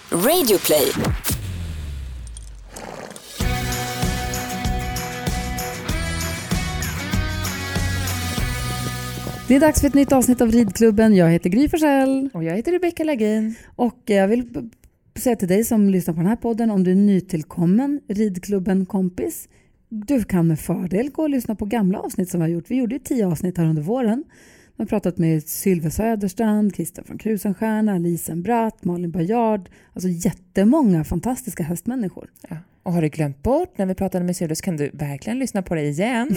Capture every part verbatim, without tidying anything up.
Radioplay. Det är dags för ett nytt avsnitt av Ridklubben. Jag heter Gry Forssell. Och jag heter Rebecca Lagin. Och jag vill säga till dig som lyssnar på den här podden, om du är nytillkommen Ridklubben-kompis, du kan med fördel gå och lyssna på gamla avsnitt som vi har gjort. Vi gjorde ju tio avsnitt här under våren. Vi har pratat med Sylve Söderstrand, Christian från Krusenstjerna, Lisen Bratt, Malin Bajard. Alltså jättemånga fantastiska hästmänniskor. Ja. Och har du glömt bort när vi pratade med Sylve så kan du verkligen lyssna på det igen.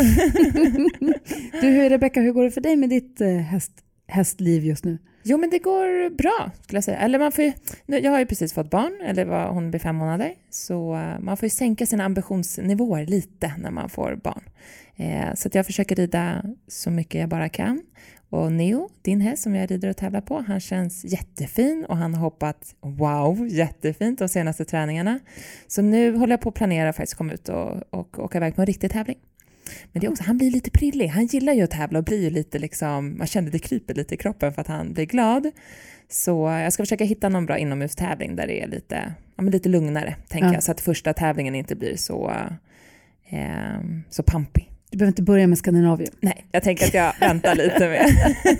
Du, hur, Rebecca, hur går det för dig med ditt eh, häst, hästliv just nu? Jo, men det går bra skulle jag säga. Eller man får ju, jag har ju precis fått barn, eller var, hon blir fem månader. Så uh, man får ju sänka sina ambitionsnivåer lite när man får barn. Eh, så att jag försöker rida så mycket jag bara kan. Och Neo, din häst som jag rider och tävlar på, han känns jättefin och han har hoppat, wow, jättefint de senaste träningarna. Så nu håller jag på att planera för att komma ut och, och åka iväg på en riktig tävling. Men det är också, han blir lite prillig. Han gillar ju att tävla och blir ju lite liksom, man känner det kryper lite i kroppen för att han blir glad. Så jag ska försöka hitta någon bra inomhustävling där det är lite, ja, men lite lugnare, tänker ja. jag. Så att första tävlingen inte blir så, eh, så pampig. Du behöver inte börja med Skandinavien. Nej, jag tänker att jag väntar lite med,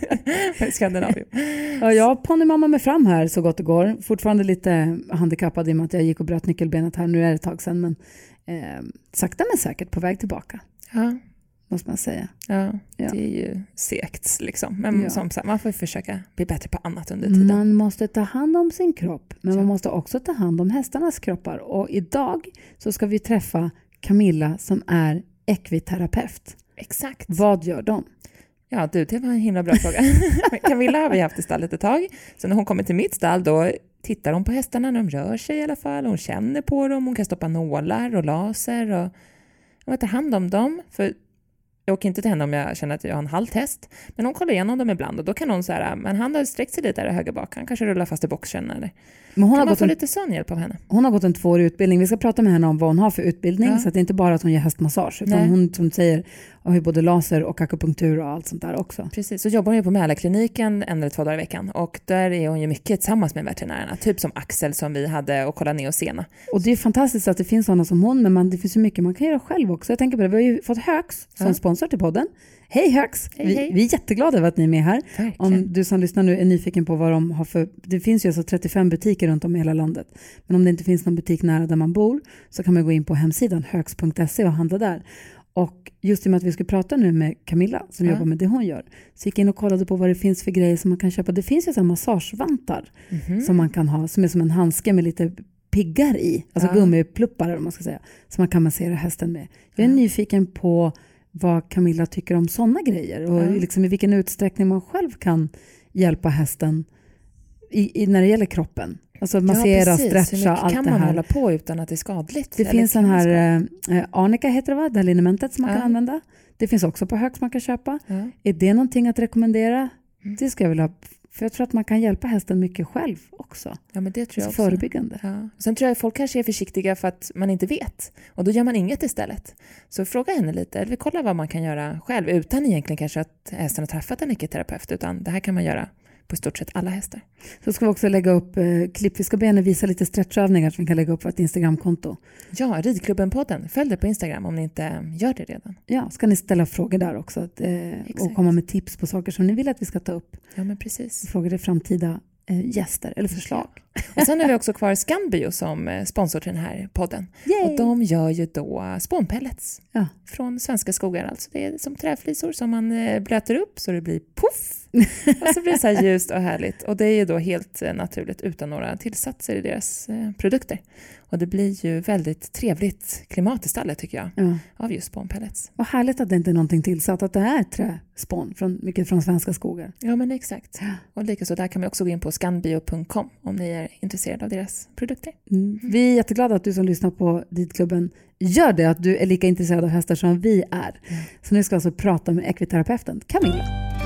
med Skandinavien. Ja, jag ponnymamma mig fram här så gott det går. Fortfarande lite handikappad i och med att jag gick och bröt nyckelbenet här. Nu är det ett tag sedan, men eh, sakta men säkert på väg tillbaka. Ja. Måste man säga. Ja, ja. Det är ju segt liksom. Men ja. som sagt, man får försöka bli bättre på annat under tiden. Man måste ta hand om sin kropp, men ja. man måste också ta hand om hästarnas kroppar. Och idag så ska vi träffa Camilla som är ekviterapeut. Exakt. Vad gör de? Ja, du, det var en himla bra fråga. Camilla har vi haft i stallet ett tag. Så när hon kommer till mitt stall då tittar hon på hästarna när de rör sig i alla fall. Hon känner på dem, hon kan stoppa nålar och laser och hon tar hand om dem. För jag åker inte till henne om jag känner att jag har en halt häst. Men hon kollar igenom dem ibland och då kan hon säga, men han har sträckt sig lite där höger bak. Han kanske rullar fast i boxen eller... Men hon kan har man gått få en, lite sån hjälp av henne? Hon har gått en tvåårig utbildning. Vi ska prata med henne om vad hon har för utbildning. Ja. Så att det är inte bara att hon gör hästmassage. Utan Nej. hon, som du säger, har både laser och akupunktur och allt sånt där också. Precis, så jobbar hon ju på Mälarkliniken en eller två dagar i veckan. Och där är hon ju mycket tillsammans med veterinärerna. Typ som Axel som vi hade och kolla ner och sena. Och det är fantastiskt att det finns sådana som hon. Men man, det finns ju mycket man kan göra själv också. Jag tänker på det, vi har ju fått Höx som ja. sponsor till podden. Hej Höx! Hej, vi, hej. vi är jätteglada över att ni är med här. Verkligen. Om du som lyssnar nu är nyfiken på vad de har för... Det finns ju alltså trettiofem butiker runt om i hela landet. Men om det inte finns någon butik nära där man bor så kan man gå in på hemsidan höx punkt se och handla där. Och just i och med att vi ska prata nu med Camilla som ja. jobbar med det hon gör, så gick jag in och kollade på vad det finns för grejer som man kan köpa. Det finns ju så här massagevantar mm-hmm. som man kan ha, som är som en handske med lite piggar i. Alltså ja. gummipluppar om man ska säga. Som man kan massera hästen med. Jag är ja. nyfiken på vad Camilla tycker om sådana grejer. Och ja. liksom i vilken utsträckning man själv kan hjälpa hästen i, i, när det gäller kroppen. Alltså massera, ja, stretcha, allt det här. Kan man hålla på utan att det är skadligt? Det finns den här eh, Arnica heter det va? Det här linementet som man ja. kan använda. Det finns också på Höx man kan köpa. Ja. Är det någonting att rekommendera? Mm. Det ska jag vilja ha. För jag tror att man kan hjälpa hästen mycket själv också. Ja, men det tror jag också. Förebyggande. Ja. Sen tror jag att folk kanske är försiktiga för att man inte vet. Och då gör man inget istället. Så fråga henne lite. Eller kolla vad man kan göra själv. Utan egentligen kanske att hästen har träffat en ekiterapeut. Utan det här kan man göra på stort sett alla hästar. Så ska vi också lägga upp eh, klipp. Vi ska be henne visa lite stretchövningar som vi kan lägga upp på ett Instagramkonto. Ja, Ridklubben-podden. Följ det på Instagram om ni inte gör det redan. Ja, ska ni ställa frågor där också. Att, eh, och komma med tips på saker som ni vill att vi ska ta upp. Ja, men precis. Frågor till framtida eh, gäster eller förslag. Ja. Och sen är vi också kvar Scanbio som sponsor till den här podden. Yay! Och de gör ju då spånpellets ja. från svenska skogar. Alltså det är som träflisor som man blöter upp så det blir puff. Och så blir det så här ljust och härligt. Och det är ju då helt naturligt utan några tillsatser i deras eh, produkter. Och det blir ju väldigt trevligt klimat i stallet tycker jag. Ja. Av just spånpellets. Vad härligt att det inte är någonting tillsatt. Att det är träspån, från, mycket från svenska skogar. Ja men exakt. Och likaså där kan man också gå in på scanbio punkt com om ni är intresserade av deras produkter. Mm. Vi är jätteglada att du som lyssnar på Ridklubben gör det. Att du är lika intresserad av hästar som vi är. Mm. Så nu ska vi alltså prata med ekviterapeuten Camilla.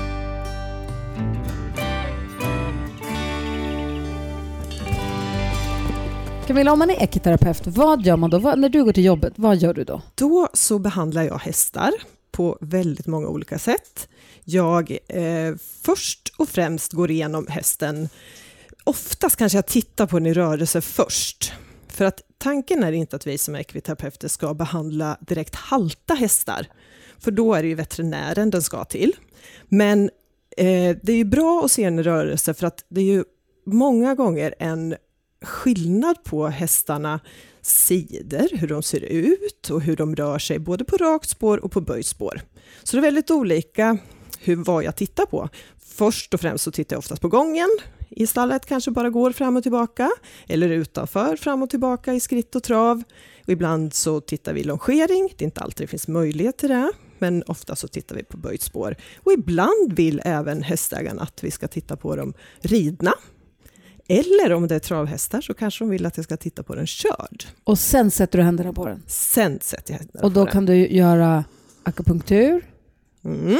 Camilla, om man är ekiterapeut, vad gör man då? Vad, när du går till jobbet, vad gör du då? Då så behandlar jag hästar på väldigt många olika sätt. Jag eh, först och främst går igenom hästen oftast kanske jag tittar på den i rörelse först. För att tanken är inte att vi som ekviterapeuter ska behandla direkt halta hästar. För då är det ju veterinären den ska till. Men eh, det är ju bra att se den i rörelse för att det är ju många gånger en skillnad på hästarna sidor, hur de ser ut och hur de rör sig både på rakt spår och på böjt spår. Så det är väldigt olika hur, vad jag tittar på. Först och främst så tittar jag oftast på gången. I stallet kanske bara går fram och tillbaka eller utanför fram och tillbaka i skritt och trav. Och ibland så tittar vi longering, det är inte alltid det finns möjlighet till det, men ofta så tittar vi på böjt spår. Och ibland vill även hästägarna att vi ska titta på dem ridna. Eller om det är travhästar så kanske de vill att jag ska titta på den körd. Och sen sätter du händerna på den? Sen sätter jag händerna Och då på kan den. du göra akupunktur? Mm.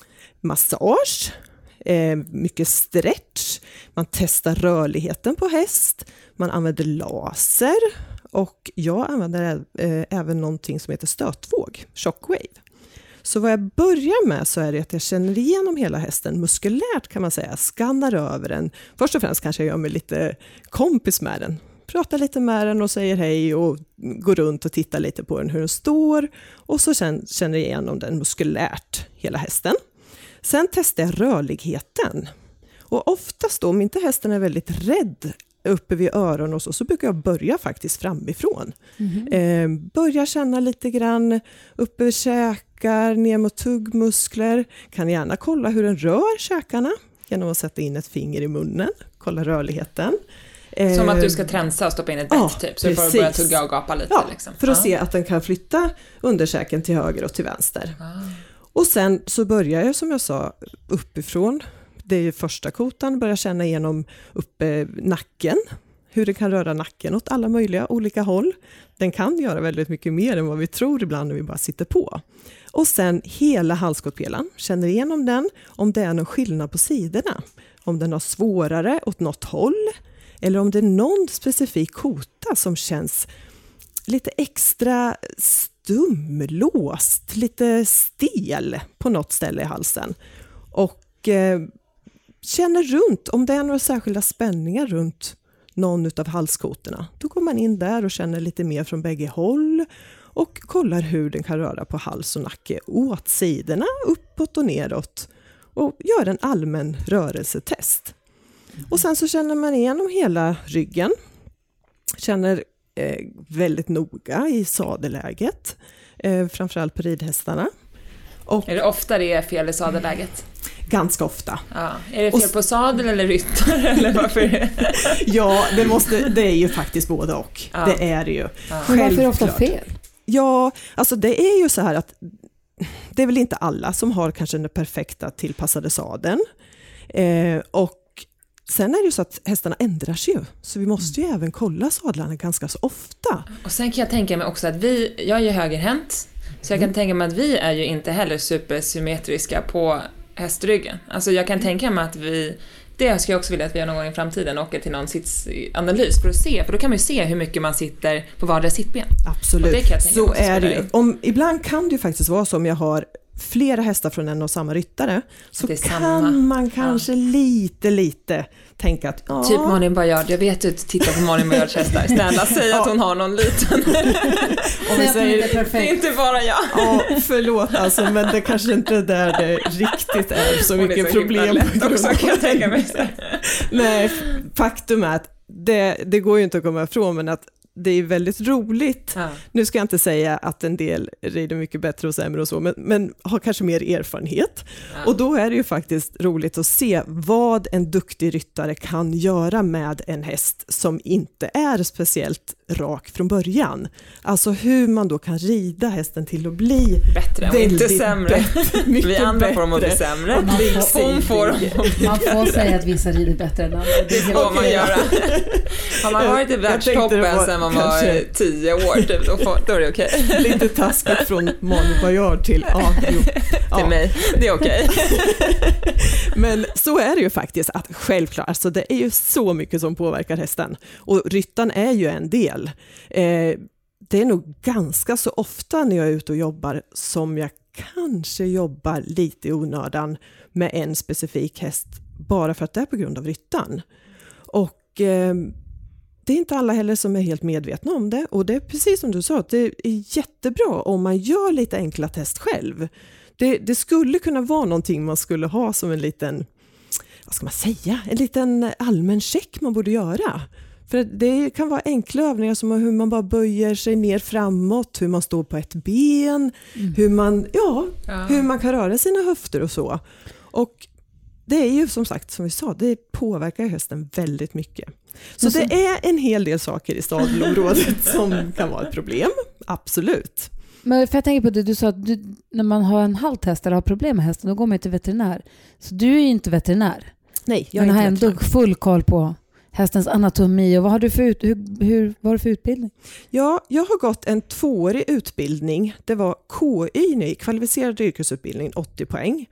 Massage. Eh, mycket stretch. Man testar rörligheten på häst. Man använder laser. Och jag använder eh, även någonting som heter stötvåg. Shockwave. Så vad jag börjar med så är det att jag känner igenom hela hästen muskulärt kan man säga. Skannar över den. Först och främst kanske jag gör mig lite kompis med den. Pratar lite med den och säger hej och går runt och tittar lite på den hur den står. Och så sen känner jag igenom den muskulärt hela hästen. Sen testar jag rörligheten. Och oftast då, om inte hästen är väldigt rädd uppe vid öronen och så, så brukar jag börja faktiskt framifrån. Mm. Eh, börja känna lite grann uppe vid käkar, ner mot tuggmuskler. Kan gärna kolla hur den rör käkarna genom att sätta in ett finger i munnen. Kolla rörligheten. Eh, Som att du ska tränsa och stoppa in ett bett ja, typ, så du får börja tugga och gapa lite. Ja, liksom. för att ja. se att den kan flytta underkäken till höger och till vänster. Ah. Och sen så börjar jag som jag sa uppifrån. Det är ju första kotan, börjar känna igenom uppe nacken. Hur det kan röra nacken åt alla möjliga olika håll. Den kan göra väldigt mycket mer än vad vi tror ibland när vi bara sitter på. Och sen hela halskotpelan, känner igenom den om det är någon skillnad på sidorna. Om den har svårare åt något håll eller om det är någon specifik kota som känns lite extra stumlåst, lite stel på något ställe i halsen. Och eh, känner runt, om det är några särskilda spänningar runt någon av halskotorna, då går man in där och känner lite mer från bägge håll och kollar hur den kan röra på hals och nacke åt sidorna, uppåt och neråt och gör en allmän rörelsetest. Och sen så känner man igenom hela ryggen, känner eh, väldigt noga i sadelläget, eh, framförallt på ridhästarna. Och är det ofta det är fel i sadelläget? Ganska ofta. Ja. Är det fel på sadel eller ryttare? Eller varför är det? Ja, det, måste, det är ju faktiskt både och. Ja. Det är det ju. Ja. Men varför är det ofta fel? Ja, alltså det är ju så här att det är väl inte alla som har kanske den perfekta tillpassade sadeln. Eh, och sen är det ju så att hästarna ändrar sig ju. Så vi måste ju mm. även kolla sadlarna ganska så ofta. Och sen kan jag tänka mig också att vi, jag är ju högerhänt. Så jag kan mm. tänka mig att vi är ju inte heller supersymmetriska på hästryggen. Alltså jag kan tänka mig att vi, det skulle jag också vilja att vi gör någon gång i framtiden, åker till någon sitsanalys för att se, för då kan man ju se hur mycket man sitter på vardera sittben. Absolut, det kan så är det ju. Om, ibland kan det ju faktiskt vara så om jag har flera hästar från en och samma ryttare, så kan samma. man kanske ja. lite, lite tänka att... Ja. Typ Malin Bajard, jag vet att du tittar på Malin Bajards hästar. Snälla, säg ja. att hon har någon liten. Om vi säger, det, det är inte bara jag. Ja, förlåt alltså, men det kanske inte är där det riktigt är så hon mycket är så problem. Också, kan jag tänka mig. Nej, faktum är att det, det går ju inte att komma ifrån, men att det är väldigt roligt. Ja. Nu ska jag inte säga att en del rider mycket bättre och sämre och så, men, men har kanske mer erfarenhet. Ja. Och då är det ju faktiskt roligt att se vad en duktig ryttare kan göra med en häst som inte är speciellt rak från början. Alltså hur man då kan rida hästen till att bli bättre och inte sämre. Bättre, vi andra får dem att bli sämre. Man får, får man får säga att vissa rider bättre än andra. Det får man göra. Har man varit i världstoppen sen man kanske var tio år typ, då, får, då är det okej. Okay. Lite taskigt från Malin Bajard till, ah, jo, ja. till mig. Det är okej. Okay. Men så är det ju faktiskt att självklart, alltså det är ju så mycket som påverkar hästen. Och ryttan är ju en del. Eh, det är nog ganska så ofta när jag är ute och jobbar som jag kanske jobbar lite i onödan med en specifik häst bara för att det är på grund av ryttan. Och eh, det är inte alla heller som är helt medvetna om det. Och det är precis som du sa, att det är jättebra om man gör lite enkla test själv. Det, det skulle kunna vara någonting man skulle ha som en liten, vad ska man säga, en liten allmän check man borde göra. För det kan vara enkla övningar som hur man bara böjer sig mer framåt, hur man står på ett ben, mm. hur, man, ja, ja. hur man kan röra sina höfter och så. Och det är ju som sagt, som vi sa, det påverkar hösten väldigt mycket. Så, så det är en hel del saker i stadelområdet som kan vara ett problem, absolut. Men för jag tänker på det, du sa att du, när man har en halt häst eller har problem med hästen, då går man till veterinär. Så du är ju inte veterinär. Nej, jag är men inte har ändå full koll på hästens anatomi. Och vad har du för, ut, hur, hur, vad har du för utbildning? Ja, jag har gått en tvåårig utbildning. Det var K Y nu, kvalificerad yrkesutbildning, åttio poäng,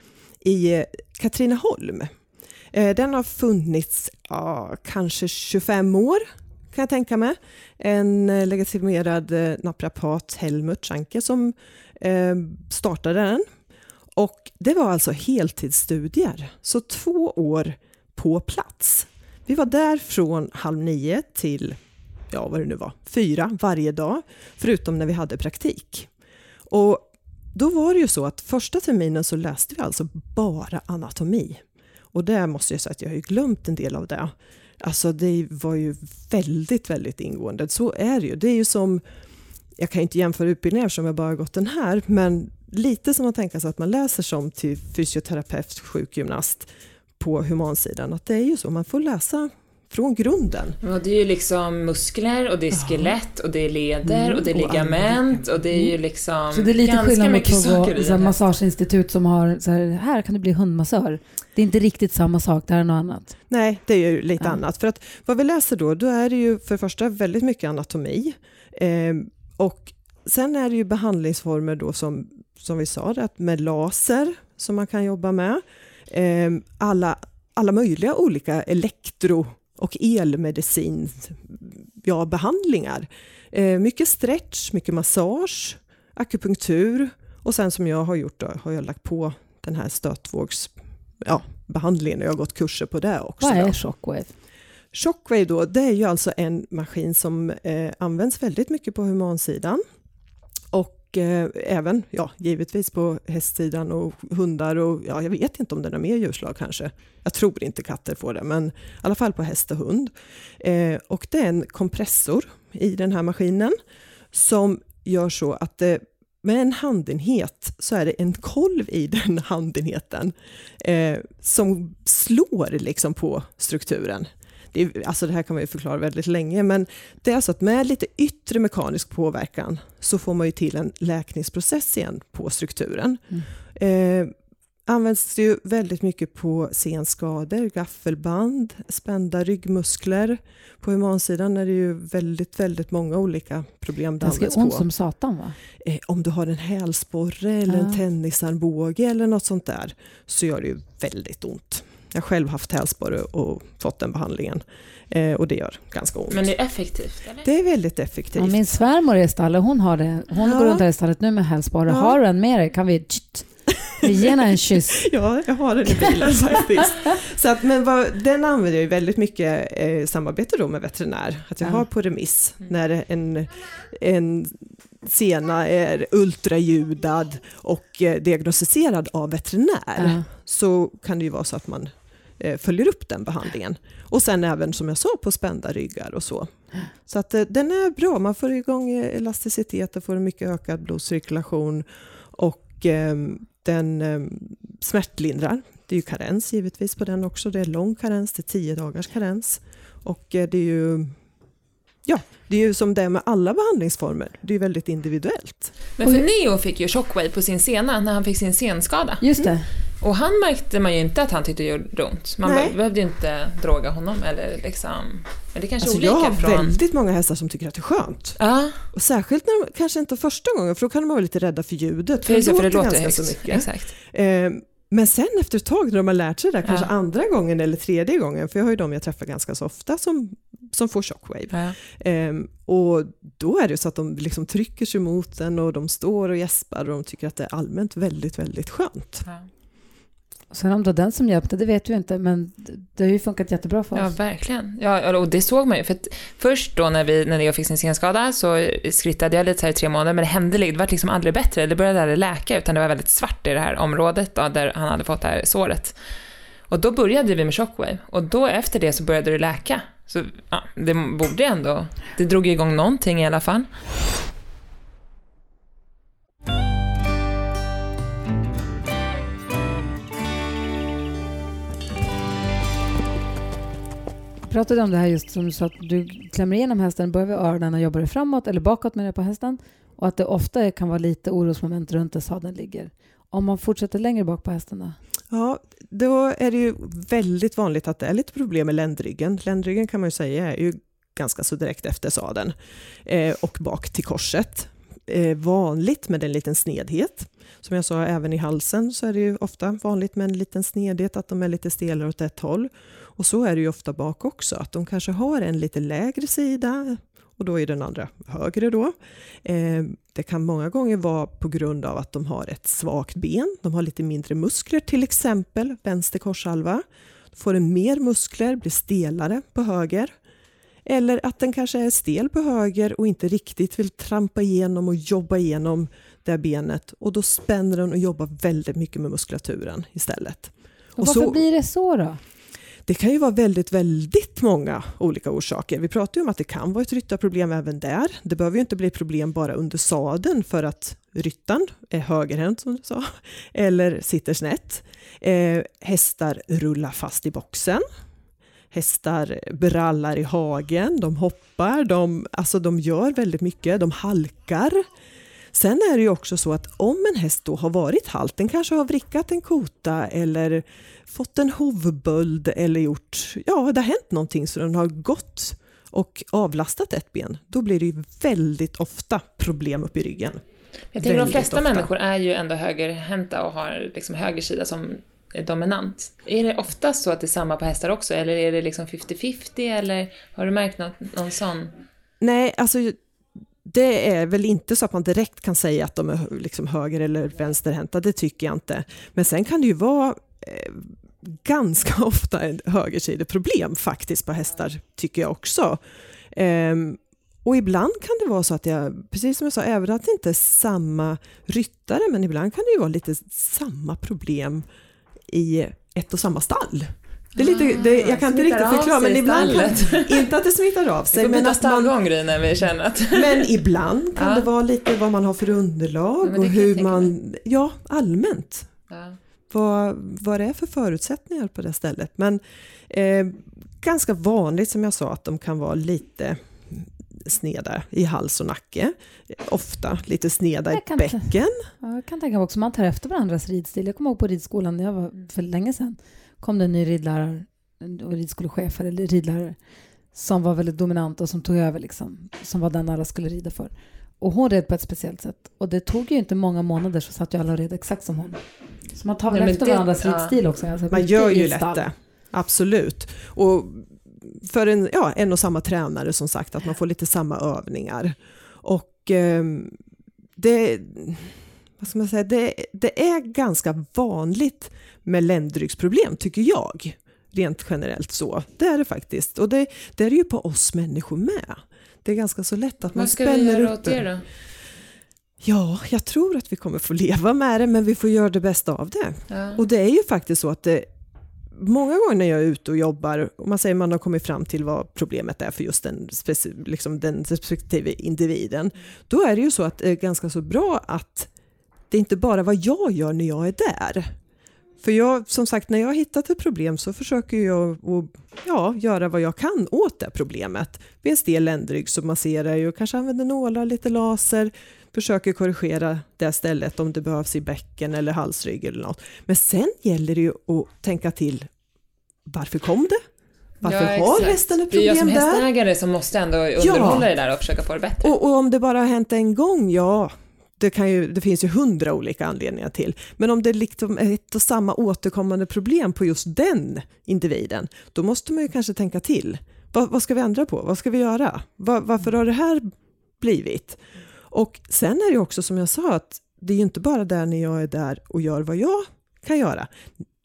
i Katrineholm. Den har funnits ja, kanske tjugofem år, kan jag tänka mig. En legitimerad naprapat, Helmut Schanke, som eh, startade den. Och det var alltså heltidsstudier, så två år på plats. Vi var där från halv nio till, ja vad det nu var, fyra varje dag, förutom när vi hade praktik. Och då var det ju så att första terminen så läste vi alltså bara anatomi. Och där måste jag säga att jag har ju glömt en del av det. Alltså det var ju väldigt, väldigt ingående. Så är det ju. Det är ju som, jag kan inte jämföra utbildningar som jag bara har gått den här, men lite som man tänker sig att man läser som till fysioterapeut, sjukgymnast på humansidan. Att det är ju så, man får läsa från grunden. Ja, det är ju liksom muskler och det är skelett och det är leder mm, och det är ligament och det är ju liksom så det är lite ganska skillnad mot mycket saker i ett massageinstitut som har så här, här kan du bli hundmassör. Det är inte riktigt samma sak, det här är något annat. Nej, det är ju lite ja. annat. För att vad vi läser då, då är det ju för första väldigt mycket anatomi. Eh, och sen är det ju behandlingsformer då som, som vi sa, att med laser som man kan jobba med. Eh, alla, alla möjliga olika elektro- och elmedicin, ja, behandlingar. Eh, mycket stretch, mycket massage, akupunktur och sen som jag har gjort då, har jag lagt på den här stötvågs ja, behandlingen och jag har gått kurser på det också. Vad är då. Shockwave? Shockwave då, det är ju alltså en maskin som eh, används väldigt mycket på humansidan och eh, även, ja, givetvis på hästsidan och hundar och ja, jag vet inte om det är mer djurslag kanske. Jag tror inte katter får det, men i alla fall på häst och hund. Eh, och det är en kompressor i den här maskinen som gör så att det, med en handenhet så är det en kolv i den handenheten eh, som slår liksom på strukturen. Det, är, alltså det här kan man ju förklara väldigt länge, men det är alltså att med lite yttre mekanisk påverkan så får man ju till en läkningsprocess igen på strukturen. Mm. Eh, används det ju väldigt mycket på senskador, gaffelband, spända ryggmuskler. På humansidan är det ju väldigt, väldigt många olika problem det används på. Det ska ont som satan, va? Eh, om du har en hälsporre eller ja. en tennisarmbåge eller något sånt där så gör det ju väldigt ont. Jag har själv haft hälsporre och fått den behandlingen. Eh, och det gör ganska ont. Men det är effektivt, eller? Det är väldigt effektivt. Ja, min svärmor är i stallet, hon har det. Hon ja. går runt här i stallet nu med hälsporre. Ja. Har du en med dig kan vi... Vi ger henne en kyss. Ja, jag har den i bilen faktiskt. Så att, men vad, den använder jag ju väldigt mycket eh, samarbete då med veterinär. Att jag ja. har på remiss när en, en sena är ultraljudad och eh, diagnostiserad av veterinär. Ja. Så kan det ju vara så att man eh, följer upp den behandlingen. Och sen även som jag sa på spända ryggar och så. Så att eh, den är bra. Man får igång elasticitet och får en mycket ökad blodcirkulation och eh, den eh, smärtlindrar. Det är ju karens givetvis på den också. Det är lång karens, det är tio dagars karens. Och eh, det är ju ja, det är ju som det är med alla behandlingsformer. Det är väldigt individuellt. Men för Neo fick ju Shockwave på sin sena när han fick sin senskada. Just det. Mm. Och han märkte man ju inte att han tyckte det gjorde ont. Man be- behövde ju inte droga honom eller liksom. Men det kanske alltså olika jag har från... väldigt många hästar som tycker att det är skönt. Ja. Och särskilt när de, kanske inte första gången, för då kan de vara lite rädda för ljudet. För, för, det, för det låter låter ganska högt. Så mycket. Exakt. Eh, men sen efter ett tag när de har lärt sig det, kanske ja. andra gången eller tredje gången, för jag har ju de jag träffar ganska så ofta som, som får Shockwave. Ja. Eh, och då är det så att de liksom trycker sig mot den och de står och gäspar och de tycker att det är allmänt väldigt, väldigt skönt. Ja. Sen om det var den som hjälpte, det vet du inte, men det har ju funkat jättebra för oss. Ja, verkligen. Ja, och det såg man ju. För att först då när, vi, när jag fick sin senskada så skrittade jag lite så här i tre månader, men det hände, det var liksom aldrig bättre. Det började aldrig läka, utan det var väldigt svart i det här området då, där han hade fått det här såret. Och då började vi med Shockwave. Och då efter det så började det läka. Så ja, det borde ändå, det drog igång någonting i alla fall. Pratade om det här just som du sa, att du klämmer igenom hästen, börjar vid öronen och jobbar framåt eller bakåt med det på hästen, och att det ofta kan vara lite orosmoment runt där sadeln ligger. Om man fortsätter längre bak på hästen då? Ja, då är det ju väldigt vanligt att det är lite problem med ländryggen. Ländryggen kan man ju säga är ju ganska så direkt efter sadeln eh, och bak till korset. Eh, vanligt med en liten snedhet. Som jag sa, även i halsen så är det ju ofta vanligt med en liten snedhet, att de är lite stelare åt ett håll. Och så är det ju ofta bak också, att de kanske har en lite lägre sida och då är den andra högre då. Eh, det kan många gånger vara på grund av att de har ett svagt ben. De har lite mindre muskler, till exempel vänster korshalva. Får en mer muskler, blir stelare på höger. Eller att den kanske är stel på höger och inte riktigt vill trampa igenom och jobba igenom det benet. Och då spänner den och jobbar väldigt mycket med muskulaturen istället. Och, och varför så, blir det så då? Det kan ju vara väldigt, väldigt många olika orsaker. Vi pratar ju om att det kan vara ett ryttarproblem även där. Det behöver ju inte bli problem bara under sadeln för att ryttaren är högerhänt som du sa. Eller sitter snett. Eh, hästar rullar fast i boxen. Hästar brallar i hagen. De hoppar. De, alltså de gör väldigt mycket. De halkar. Sen är det ju också så att om en häst då har varit halt, den kanske har vrickat en kota eller fått en hovböld eller gjort, ja det har hänt någonting så den har gått och avlastat ett ben, då blir det ju väldigt ofta problem upp i ryggen. Jag tänker väldigt de flesta ofta. Människor är ju ändå högerhänta och har liksom höger sida som är dominant. Är det ofta så att det är samma på hästar också, eller är det liksom femtio femtio, eller har du märkt något, någon sån? Nej, alltså det är väl inte så att man direkt kan säga att de är liksom höger- eller vänsterhänta, det tycker jag inte. Men sen kan det ju vara eh, ganska ofta en högersideproblem faktiskt på hästar, tycker jag också. Eh, och ibland kan det vara så att jag, precis som jag sa, även att det inte är samma ryttare, men ibland kan det ju vara lite samma problem i ett och samma stall. Det är lite, det, jag kan inte riktigt förklara, men ibland kan, inte att det smittar av sig. Men att man, när vi känner att... men ibland kan ja. det vara lite vad man har för underlag ja, och hur man, ja allmänt, ja. Vad, vad det är för förutsättningar på det stället. Men eh, ganska vanligt som jag sa att de kan vara lite sneda i hals och nacke. Ofta lite sneda i bäcken. Ja, jag kan tänka mig också, man tar efter varandras ridstil. Jag kommer ihåg på ridskolan när jag var för länge sedan. Kom det en ny ridlärare och ridskolechef eller ridlärare som var väldigt dominant och som tog över liksom, som var den alla skulle rida för. Och hon red på ett speciellt sätt. Och det tog ju inte många månader så satt ju alla och red exakt som hon. Så man tar väl efter det, varandras ja. ridstil också. Alltså, man gör ju lätt det. Absolut. Och för en, ja, en och samma tränare som sagt, att man får lite samma övningar. Och eh, det... Vad ska man säga, det, det är ganska vanligt med ländryggsproblem tycker jag, rent generellt så. Det är det faktiskt. Och det, det är ju på oss människor med. Det är ganska så lätt att man spänner upp. Vad ska vi göra åt det då? Ja, jag tror att vi kommer få leva med det, men vi får göra det bästa av det. Ja. Och det är ju faktiskt så att det, många gånger när jag är ute och jobbar, och man säger man har kommit fram till vad problemet är för just den, speci- liksom den respektive individen, då är det ju så att det är ganska så bra att det är inte bara vad jag gör när jag är där. För jag, som sagt, när jag har hittat ett problem så försöker jag att, ja, göra vad jag kan åt det problemet. Vid en stel ländrygg så masserar jag och kanske använder nålar, lite laser. Försöker korrigera det stället om det behövs i bäcken eller halsrygg eller något. Men sen gäller det ju att tänka till, varför kom det? Varför ja, har hästen ett problem där? Det är jag som hästägare som måste ändå underhålla ja. det där och försöka få det bättre. Och, och om det bara har hänt en gång, ja... Det, kan ju, det finns ju hundra olika anledningar till. Men om det liksom är ett och samma återkommande problem på just den individen, då måste man ju kanske tänka till. Va, vad ska vi ändra på? Vad ska vi göra? Va, varför har det här blivit? Och sen är det också som jag sa, att det är ju inte bara där när jag är där och gör vad jag kan göra.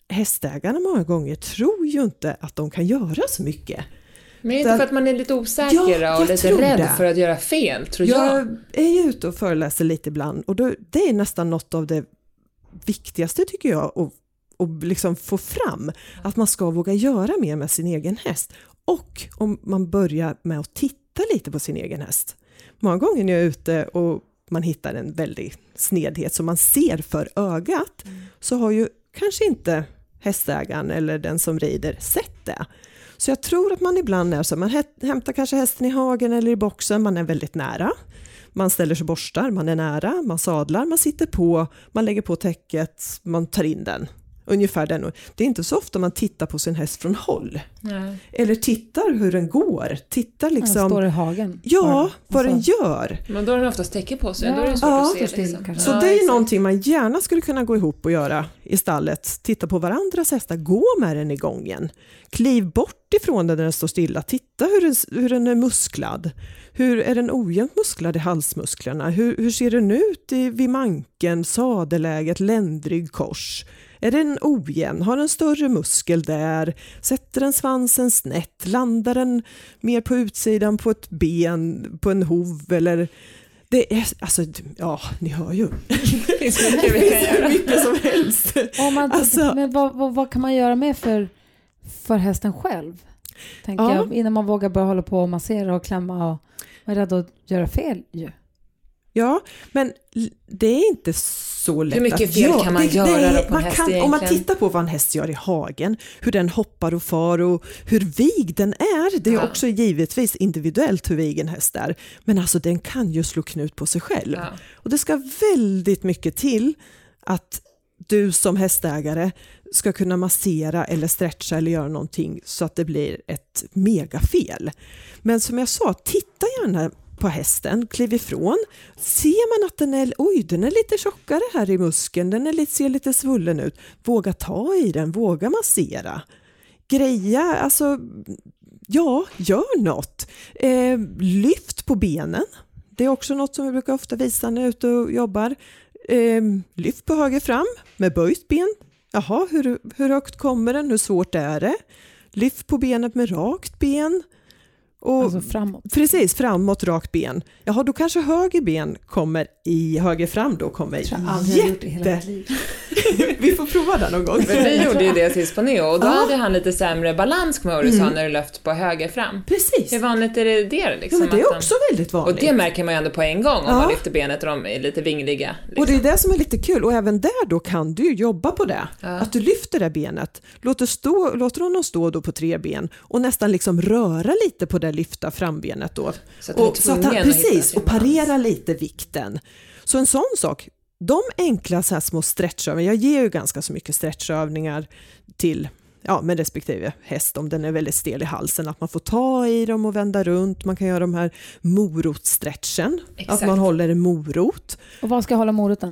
hästägarna många gånger tror ju inte att de kan göra så mycket. Men inte för att man är lite osäker Ja, och jag lite tror rädd det. för att göra fel, tror jag. Jag är ju ute och föreläser lite ibland och då, det är nästan något av det viktigaste tycker jag att och liksom få fram att man ska våga göra mer med sin egen häst. Och om man börjar med att titta lite på sin egen häst. Många gånger när jag är ute och man hittar en väldig snedhet som man ser för ögat mm. så har ju kanske inte hästägaren eller den som rider sett det. Så jag tror att man ibland är så, man hämtar kanske hästen i hagen eller i boxen, man är väldigt nära. Man ställer sig borstar, man är nära, man sadlar, man sitter på, man lägger på täcket, man tar in den. Ungefär den. Det är inte så ofta man tittar på sin häst från håll. Nej. Eller tittar hur den går. Tittar liksom... Den står i hagen. Ja, vad den gör. Men då har den oftast täcke på sig. Ja. Då är det svårt ja, att se. Liksom. Så ja, det är ju någonting man gärna skulle kunna gå ihop och göra i stallet. Titta på varandras hästar. Gå med den i gången. Kliv bort ifrån den när den står stilla. Titta hur den, hur den är musklad. Hur är den ojämnt musklad i halsmusklerna? Hur, hur ser den ut i, vid manken, sadeläget, ländrygg, kors? Är den ojämn? Har den större muskel där? Sätter den svansen snett? Landar den mer på utsidan på ett ben, på en hov? Eller det är, alltså, ja, ni hör ju. Det finns mycket vi kan göra. Mycket som helst. Oh, man, alltså, men vad, vad, vad kan man göra med för, för hästen själv? Tänker ja. jag, innan man vågar börja hålla på och massera och klämma och vara rädd att göra fel ju. Ja, men det är inte så lätt. Hur mycket att, fel ja, kan man det, göra det, då på man en häst kan, egentligen? om man tittar på vad en häst gör i hagen, hur den hoppar och far och hur vig den är, det är ja. också givetvis individuellt hur vig en häst är. Men alltså den kan ju slå knut på sig själv. Ja. Och det ska väldigt mycket till att du som hästägare ska kunna massera eller stretcha eller göra någonting så att det blir ett megafel. Men som jag sa, titta gärna på hästen, kliv ifrån. Ser man att den är, oj, den är lite tjockare här i muskeln, den är lite, ser lite svullen ut. Våga ta i den, våga massera. Greja, alltså, ja, gör något. Eh, lyft på benen. Det är också något som vi brukar ofta visa när jag är ute och jobbar. Eh, lyft på höger fram med böjt ben. Jaha, hur, hur högt kommer den? Hur svårt är det? Lyft på benet med rakt ben. Och alltså framåt. Precis, framåt, rakt ben. Jaha, då kanske höger ben kommer i höger fram då kommer jätte... Vi får prova det någon gång. Men vi gjorde ju det sist på Neo och då ah. hade han lite sämre balans med Orison mm. när du löft på höger fram. Precis. Hur vanligt är det det liksom? Ja, men det är också de... väldigt vanligt. Och det märker man ju ändå på en gång om ja. man lyfter benet och de är lite vingliga. Liksom. Och det är det som är lite kul och även där då kan du jobba på det. Ja. Att du lyfter det benet. Låter, stå, låter honom stå då på tre ben och nästan liksom röra lite på det lyfta frambenet då. Så att, och, så att han, precis, och parera lite vikten. Så en sån sak, de enkla så här små stretchövningar, jag ger ju ganska så mycket stretchövningar till ja, men respektive häst om den är väldigt stel i halsen, att man får ta i dem och vända runt, man kan göra de här morotstretchen, att man håller en morot. Och vad ska jag hålla moroten?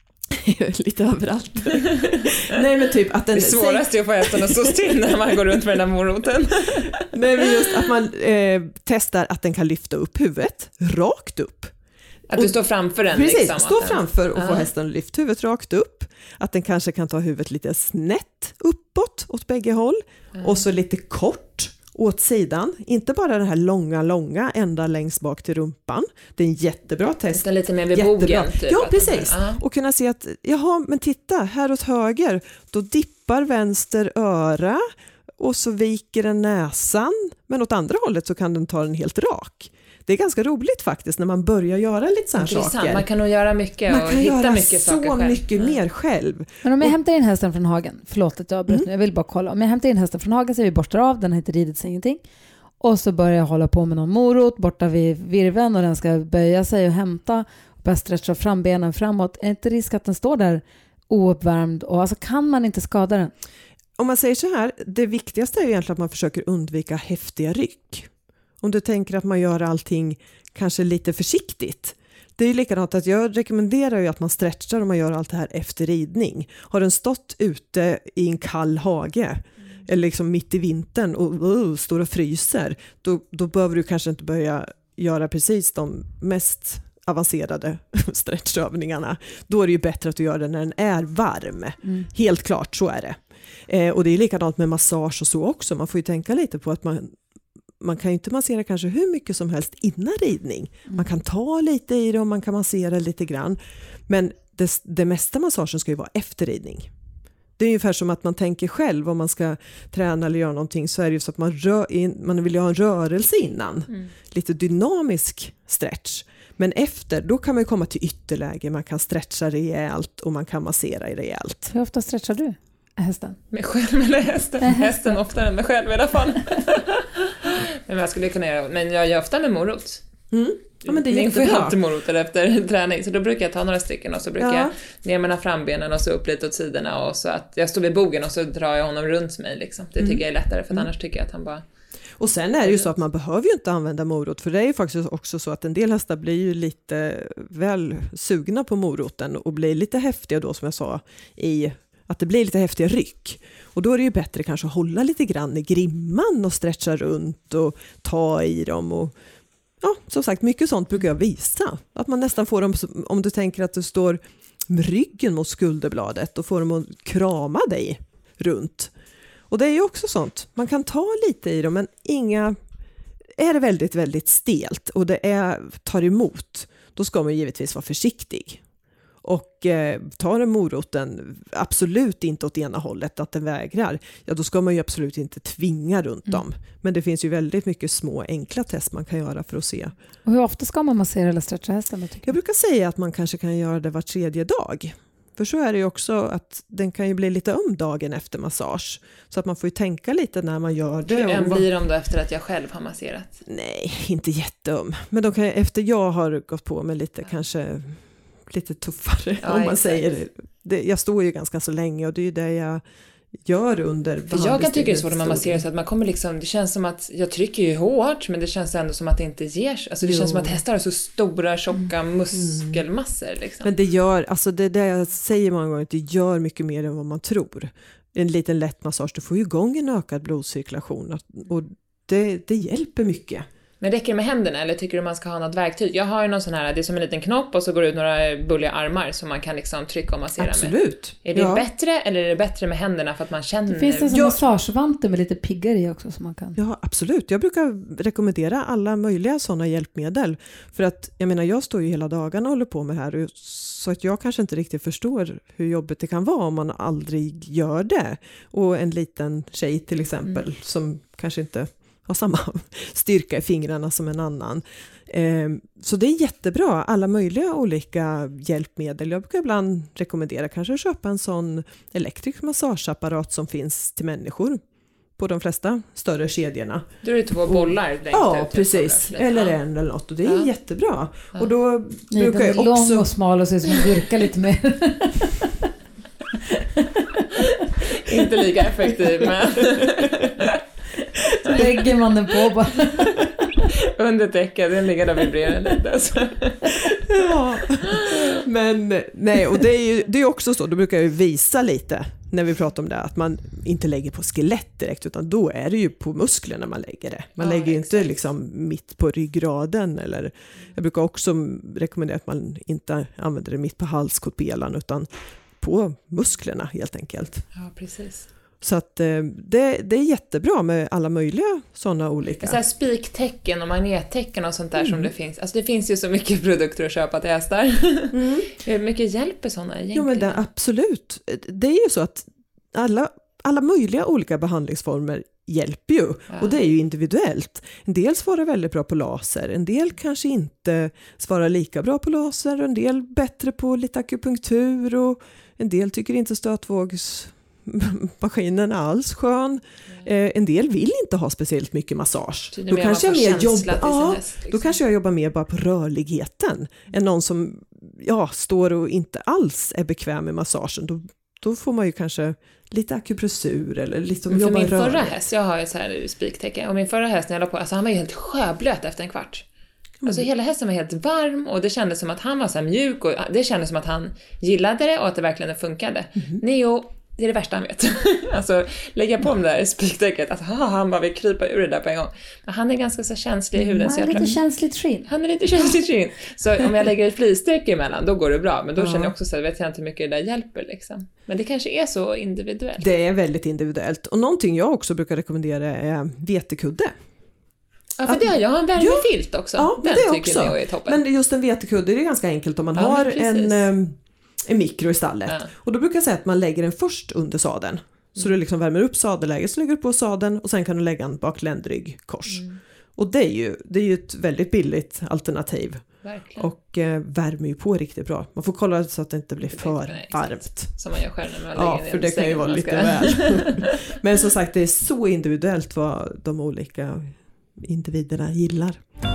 Lite överallt. Nej, men typ att den, det svåraste är att få hästen att stå still när man går runt med den där moroten. Nej, men just att man eh, testar att den kan lyfta upp huvudet rakt upp. Att du står framför den. Precis, liksom, stå den... framför och uh-huh. få hästen att lyfta huvudet rakt upp. Att den kanske kan ta huvudet lite snett uppåt åt bägge håll. Uh-huh. Och så lite kort åt sidan. Inte bara den här långa, långa ända längst bak till rumpan. Det är en jättebra test. Lite mer vid bogen. Typ, ja, precis. Uh-huh. Och kunna se att, jaha, men titta, här åt höger. Då dippar vänster öra och så viker den näsan. Men åt andra hållet så kan den ta den helt rak. Det är ganska roligt faktiskt när man börjar göra lite sådana saker. Man kan nog göra mycket man och hitta mycket saker själv. Man kan göra så mycket mm. mer själv. Men om jag och, hämtar in hästen från hagen, förlåt att jag avbröt mm. nu, jag vill bara kolla. Om jag hämtar in hästen från hagen så är vi borstar av, den har inte ridits ingenting. Och så börjar jag hålla på med någon morot borta vid virven och den ska böja sig och hämta och börja stretcha fram benen framåt. Är inte risk att den står där ouppvärmd och alltså kan man inte skada den? Om man säger så här, det viktigaste är egentligen att man försöker undvika häftiga ryck. Om du tänker att man gör allting kanske lite försiktigt. Det är ju likadant att jag rekommenderar ju att man stretchar om man gör allt det här efter ridning. Har den stått ute i en kall hage mm. eller liksom mitt i vintern och uh, står och fryser, då, då behöver du kanske inte börja göra precis de mest avancerade stretchövningarna. Då är det ju bättre att du gör det när den är varm. Mm. Helt klart, så är det. Eh, och det är likadant med massage och så också. Man får ju tänka lite på att man, man kan ju inte massera kanske hur mycket som helst innan ridning. Man kan ta lite i det och man kan massera lite grann. Men det, det mesta massagen ska ju vara efter ridning. Det är ungefär som att man tänker själv om man ska träna eller göra någonting, så är det ju så att man, rör in, man vill ha en rörelse innan. Mm. Lite dynamisk stretch. Men efter, då kan man komma till ytterläge, man kan stretcha rejält och man kan massera rejält. Hur ofta stretchar du hästen? Med själv eller hästen? Hästen, hästen oftare än med själv i alla fall. Men jag skulle kunna göra, men jag gör ofta med morot. Mm. Ja, men det är jag får jättebra. alltid morotar efter träning, så då brukar jag ta några stycken och så brukar ja. jag ner mina frambenen och så upp lite åt sidorna och så att jag står vid bogen och så drar jag honom runt mig liksom. Det tycker mm. jag är lättare, för mm. annars tycker jag att han bara... Och sen är det ju så att man behöver ju inte använda morot, för det är ju faktiskt också så att en del hästar blir ju lite väl sugna på moroten och blir lite häftiga då, som jag sa, i att det blir lite häftiga ryck. Och då är det ju bättre kanske att hålla lite grann i grimman och stretcha runt och ta i dem. Och ja, som sagt, mycket sånt brukar jag visa. Att man nästan får dem, om du tänker att du står med ryggen mot skulderbladet, och får dem att krama dig runt. Och det är ju också sånt. Man kan ta lite i dem, men inga... Är det väldigt, väldigt stelt och det är, tar emot, då ska man givetvis vara försiktig. Och eh, tar en moroten absolut inte åt ena hållet, att den vägrar, ja då ska man ju absolut inte tvinga runt dem. Mm. Men det finns ju väldigt mycket små enkla test man kan göra för att se. Och hur ofta ska man massera eller stretcha hästen? Jag brukar säga att man kanske kan göra det var tredje dag. För så är det ju också att den kan ju bli lite öm dagen efter massage. Så att man får ju tänka lite när man gör det. Hur öm blir de då efter att jag själv har masserat? Nej, inte jätteöm. Men då kan jag, efter jag har gått på med lite, ja. kanske lite tuffare, ja, om man exakt. säger. Det, jag står ju ganska så länge och det är ju det jag gör under. För jag kan tycka det är svårt när man masserar, så att man kommer liksom, det känns som att jag trycker ju hårt, men det känns ändå som att det inte ger sig. Alltså det jo. känns som att hästar har så stora, tjocka mm. muskelmassor. Liksom. Men det gör, alltså det där jag säger många gånger, det gör mycket mer än vad man tror. En liten lätt massage, du får ju igång en ökad blodcirkulation och det, det hjälper mycket. Men räcker det med händerna eller tycker du man ska ha något verktyg? Jag har ju någon sån här, det är som en liten knopp och så går det ut några bulliga armar som man kan liksom trycka och massera Absolut. med. Absolut. Är det ja. bättre eller är det bättre med händerna för att man känner? Det finns en sån ja. massagevanter med lite piggar i också som man kan. Ja, absolut. Jag brukar rekommendera alla möjliga sådana hjälpmedel. För att, jag menar, jag står ju hela dagarna och håller på med det här, så att jag kanske inte riktigt förstår hur jobbigt det kan vara om man aldrig gör det. Och en liten tjej till exempel mm. som kanske inte har samma styrka i fingrarna som en annan. Eh, så det är jättebra, alla möjliga olika hjälpmedel. Jag brukar ibland rekommendera kanske köpa en sån elektrisk massageapparat som finns till människor på de flesta större kedjorna. Då är det två bollar längst ja, ut. Precis. Eller en eller något. Och det är ja. jättebra. Ja. Och då Nej, brukar jag också... lång och smal och ser som en burka lite mer. Inte lika effektiv, men... Så lägger man den på bara. Under täcket, den ligger där och vibrerar lite. Alltså. Ja. Men nej, och det är ju det är också så, då brukar jag ju visa lite när vi pratar om det, att man inte lägger på skelett direkt, utan då är det ju på musklerna man lägger det. Man ja, lägger ju inte liksom mitt på ryggraden, eller jag brukar också rekommendera att man inte använder det mitt på halskotpelan utan på musklerna helt enkelt. Ja, precis. Så att det, det är jättebra med alla möjliga sådana olika. Så här spiktecken och magnetecken och sånt där mm. som det finns. Alltså det finns ju så mycket produkter att köpa till hästar. Mm. Hur mycket hjälper sådana egentligen? Jo, men det, absolut. Det är ju så att alla, alla möjliga olika behandlingsformer hjälper ju. Ja. Och det är ju individuellt. En del svarar väldigt bra på laser. En del kanske inte svarar lika bra på laser. En del bättre på lite akupunktur. Och en del tycker inte stötvågs... maskinen är alls skön. Eh, en del vill inte ha speciellt mycket massage. Då kanske, jag mer jobba, ja, häst, liksom. då kanske jag jobbar mer bara på rörligheten mm. än någon som ja, står och inte alls är bekväm med massagen. Då, då får man ju kanske lite akupressur eller liksom jobba rörligt. För min förra rörligt. häst, jag har ju så här spiktecken, och min förra häst när jag la på, alltså han var ju helt sjöblöt efter en kvart. Alltså hela hästen var helt varm och det kändes som att han var så här mjuk och det kändes som att han gillade det och att det verkligen funkade. Mm. Neo Det är det värsta han vet. Alltså lägga på det där spikdäcket att aha, han bara vill krypa ur det där på en gång. Men han är ganska så känslig i huden. Han är lite känsligt skinn. Han är lite känsligt skinn. Så om jag lägger ett flisstreck emellan, då går det bra. Men då ja. känner jag också så här, vet jag inte hur mycket det där hjälper liksom. Men det kanske är så individuellt. Det är väldigt individuellt. Och någonting jag också brukar rekommendera är vetekudde. Ja, för det, jag har en värmefilt också. Ja, den det tycker också. jag är toppen. Men just en vetekudde är ganska enkelt om man ja, har en, en mikro i stallet. Ja. Och då brukar jag säga att man lägger den först under sadeln. Så du liksom värmer upp sadelläget, så lägger du på sadeln och sen kan du lägga en bak ländrygg kors. Mm. Och det är, ju, det är ju ett väldigt billigt alternativ. Verkligen. Och eh, värmer ju på riktigt bra. Man får kolla så att det inte blir det för nej, varmt. Som man gör själv när man ja, lägger för det kan ju vara lite väl. Men som sagt, det är så individuellt vad de olika individerna gillar.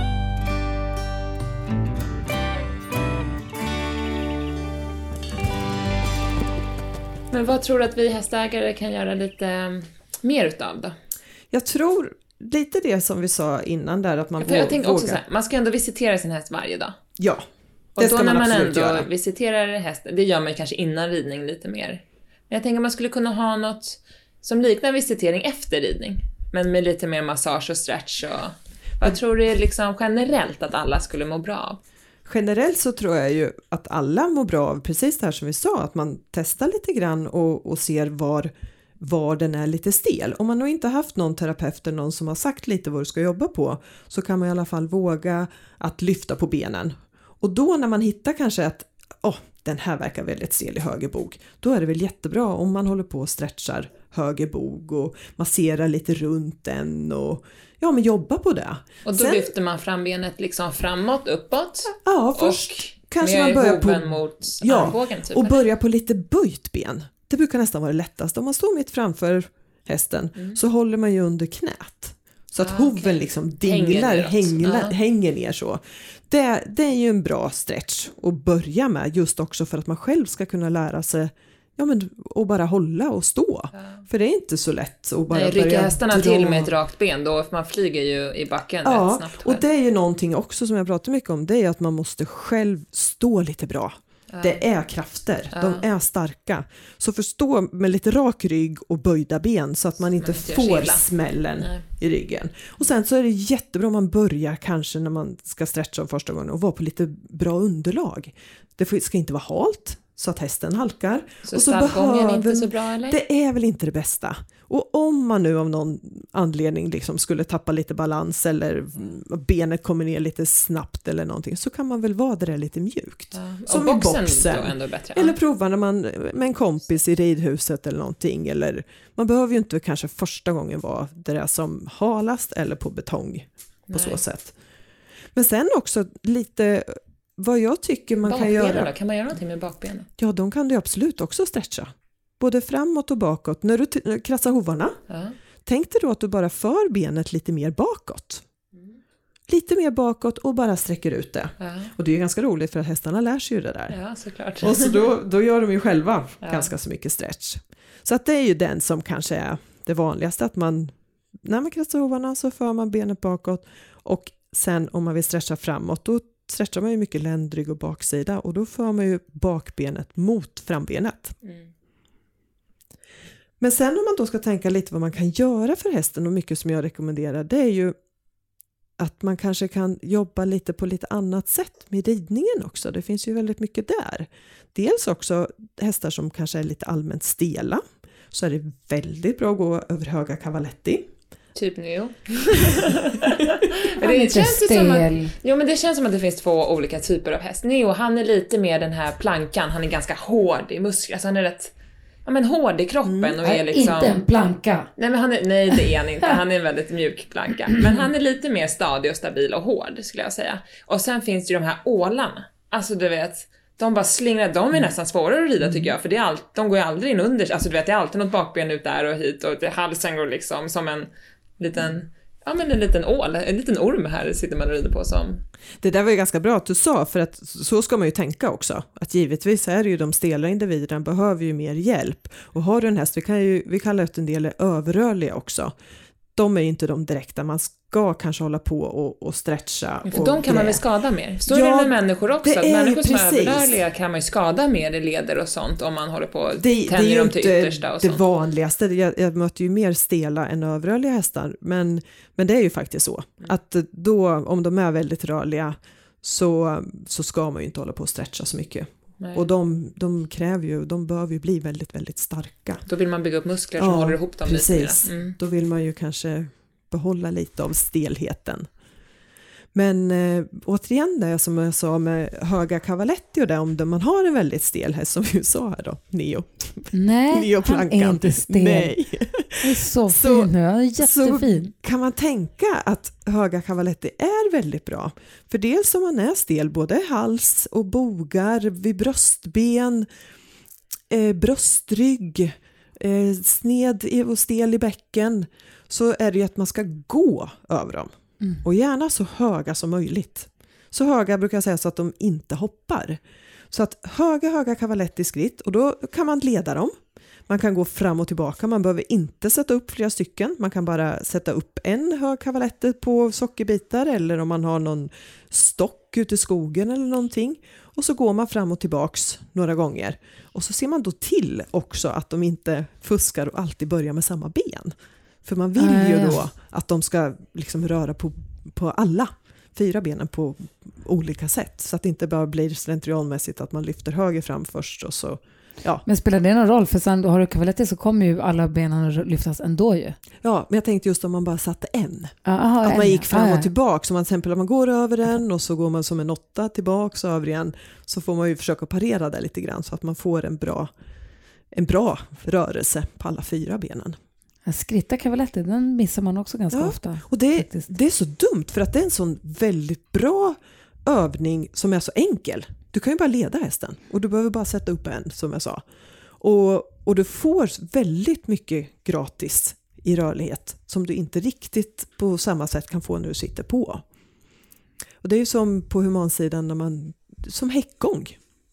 Men vad tror du att vi hästägare kan göra lite mer utav då? Jag tror lite det som vi sa innan där, att man vågar. Jag tänker också vågar. Så här, man ska ändå visitera sin häst varje dag. Ja, det och ska då man när man absolut ändå göra. visiterar hästen, det gör man kanske innan ridning lite mer. Men jag tänker man skulle kunna ha något som liknar visitering efter ridning. Men med lite mer massage och stretch. Och, vad tror du är liksom generellt att alla skulle må bra av? Generellt så tror jag ju att alla mår bra av precis det här som vi sa, att man testar lite grann och, och ser var, var den är lite stel. Om man nog inte haft någon terapeut eller någon som har sagt lite vad du ska jobba på, så kan man i alla fall våga att lyfta på benen. Och då när man hittar kanske att åh, den här verkar väldigt stel i höger bog, då är det väl jättebra om man håller på och stretchar höger bog och masserar lite runt den och ja, men jobba på det. Och då Sen, lyfter man frambenet liksom framåt, uppåt. Ja, först kanske man börjar på mot ja, armbågen typ, och börja på lite böjt ben. Det brukar nästan vara det lättaste. Om man står mitt framför hästen mm. så håller man ju under knät. Så att ah, hoven okay. liksom dinglar, hänger, hänglar, ah. hänger ner så. Det, det är ju en bra stretch att börja med, just också för att man själv ska kunna lära sig ja, men, och bara hålla och stå. Ja. För det är inte så lätt att bara Nej, börja rycka hästarna dra. Till med ett rakt ben, då man flyger ju i backen ja, rätt snabbt. Ja, och det är ju någonting också som jag pratar mycket om, det är att man måste själv stå lite bra. Ja. Det är krafter, ja. De är starka. Så förstå med lite rak rygg och böjda ben så att man inte man får smällen Nej. I ryggen. Och sen så är det jättebra om man börjar kanske när man ska stretcha första gången och vara på lite bra underlag. Det ska inte vara halt så att hästen halkar. Så och så behöver, inte så bra, eller? Det är väl inte det bästa. Och om man nu av någon anledning liksom skulle tappa lite balans eller mm. benet kommer ner lite snabbt eller någonting, så kan man väl vara där lite mjukt. Ja. Som och i boxen, boxen. Då ändå bättre. Eller prova när man med en kompis i ridhuset eller någonting. Eller, man behöver ju inte kanske första gången vara där det är som halast eller på betong på Nej. Så sätt. Men sen också lite vad jag tycker man bakbenen kan göra. Då? Kan man göra någonting med bakbenen? Ja, de kan du absolut också stretcha. Både framåt och bakåt. När du t- krassar hovarna, ja. Tänk dig då att du bara för benet lite mer bakåt. Mm. Lite mer bakåt och bara sträcker ut det. Ja. Och det är ju ganska roligt för att hästarna lär sig ju det där. Ja, såklart. Och så då, då gör de ju själva ja. ganska så mycket stretch. Så att det är ju den som kanske är det vanligaste, att man när man krassar hovarna så för man benet bakåt, och sen om man vill stretcha framåt, då stretchar man ju mycket ländrygg och baksida, och då för man ju bakbenet mot frambenet. Mm. Men sen om man då ska tänka lite vad man kan göra för hästen, och mycket som jag rekommenderar, det är ju att man kanske kan jobba lite på lite annat sätt med ridningen också. Det finns ju väldigt mycket där. Dels också hästar som kanske är lite allmänt stela, så är det väldigt bra att gå över höga cavaletti. Typ Neo. det känns som att, jo, men det känns som att det finns två olika typer av häst. Neo, han är lite mer den här plankan. Han är ganska hård i muskler. Alltså han är rätt ja, men hård i kroppen. Mm, och är liksom, inte en planka. Nej, men han är, nej, det är han inte. Han är en väldigt mjuk planka. Men han är lite mer stadig och stabil och hård, skulle jag säga. Och sen finns det ju de här ålarna. Alltså du vet, de bara slingrar. De är nästan svårare att rida tycker jag. För det är all, de går ju aldrig in under. Alltså du vet, det är alltid något bakben ut där och hit. Och halsen går liksom som en liten, ja, men en liten ål, en liten orm här sitter man och rider på som. Det där var ju ganska bra att du sa, för att så ska man ju tänka också. Att givetvis är det ju de stela individerna behöver ju mer hjälp. Och har du en häst, vi, kan ju, vi kallar det en del överrörliga också. de är inte de direkta. Man ska kanske hålla på och, och stretcha. För och de kan det. man väl skada mer? Står Ja, det med människor också? det är Människor som precis. är överrörliga kan man ju skada mer i leder och sånt om man håller på och Det, tänjer det är ju dem till inte yttersta och det sånt. vanligaste. Jag, jag möter ju mer stela än överrörliga hästar. Men, men det är ju faktiskt så. Mm. Att då, om de är väldigt rörliga så, så ska man ju inte hålla på och stretcha så mycket. Nej. Och de, de kräver ju, de behöver ju bli väldigt, väldigt starka. Då vill man bygga upp muskler som Ja, håller ihop dem precis. lite mer. Mm. Då vill man ju kanske behålla lite av stelheten. Men äh, återigen det som jag sa med höga cavaletti och det, om man har en väldigt stel häst som vi sa här då, Neo. Nej, Neo han är inte stel. Nej. Det är så, Så- fin nu, han är jättefin. Så kan man tänka att höga cavaletti är väldigt bra. För dels om man är stel, både hals och bogar, vid bröstben, eh, bröstrygg, eh, sned och stel i bäcken, så är det ju att man ska gå över dem. Mm. Och gärna så höga som möjligt. Så höga brukar jag säga så att de inte hoppar. Så att höga, höga cavaletti skritt, och då kan man leda dem. Man kan gå fram och tillbaka, man behöver inte sätta upp flera stycken. Man kan bara sätta upp en hög cavaletti på sockerbitar, eller om man har någon stock ute i skogen eller någonting. Och så går man fram och tillbaks några gånger. Och så ser man då till också att de inte fuskar och alltid börjar med samma ben. För man vill ju Ah, ja. då att de ska liksom röra på, på alla fyra benen på olika sätt. Så att det inte bara blir slentrianmässigt att man lyfter höger fram först och så, ja. Men spelar det någon roll? För sen har du cavaletti så kommer ju alla benen att lyftas ändå ju. Ja, men jag tänkte just om man bara satte en. Aha, Att man en, gick fram ja, ja. och tillbaka. Så man till exempel om man går över den och så går man som en åtta tillbaka och över igen. Så får man ju försöka parera det lite grann så att man får en bra, en bra rörelse på alla fyra benen. En skritta cavaletti, den missar man också ganska Ja, ofta. Och det, faktiskt. det är så dumt för att det är en sån väldigt bra övning som är så enkel. Du kan ju bara leda hästen och du behöver bara sätta upp en, som jag sa. Och, och du får väldigt mycket gratis i rörlighet som du inte riktigt på samma sätt kan få när du sitter på. Och det är ju som på humansidan när man, som häckgång.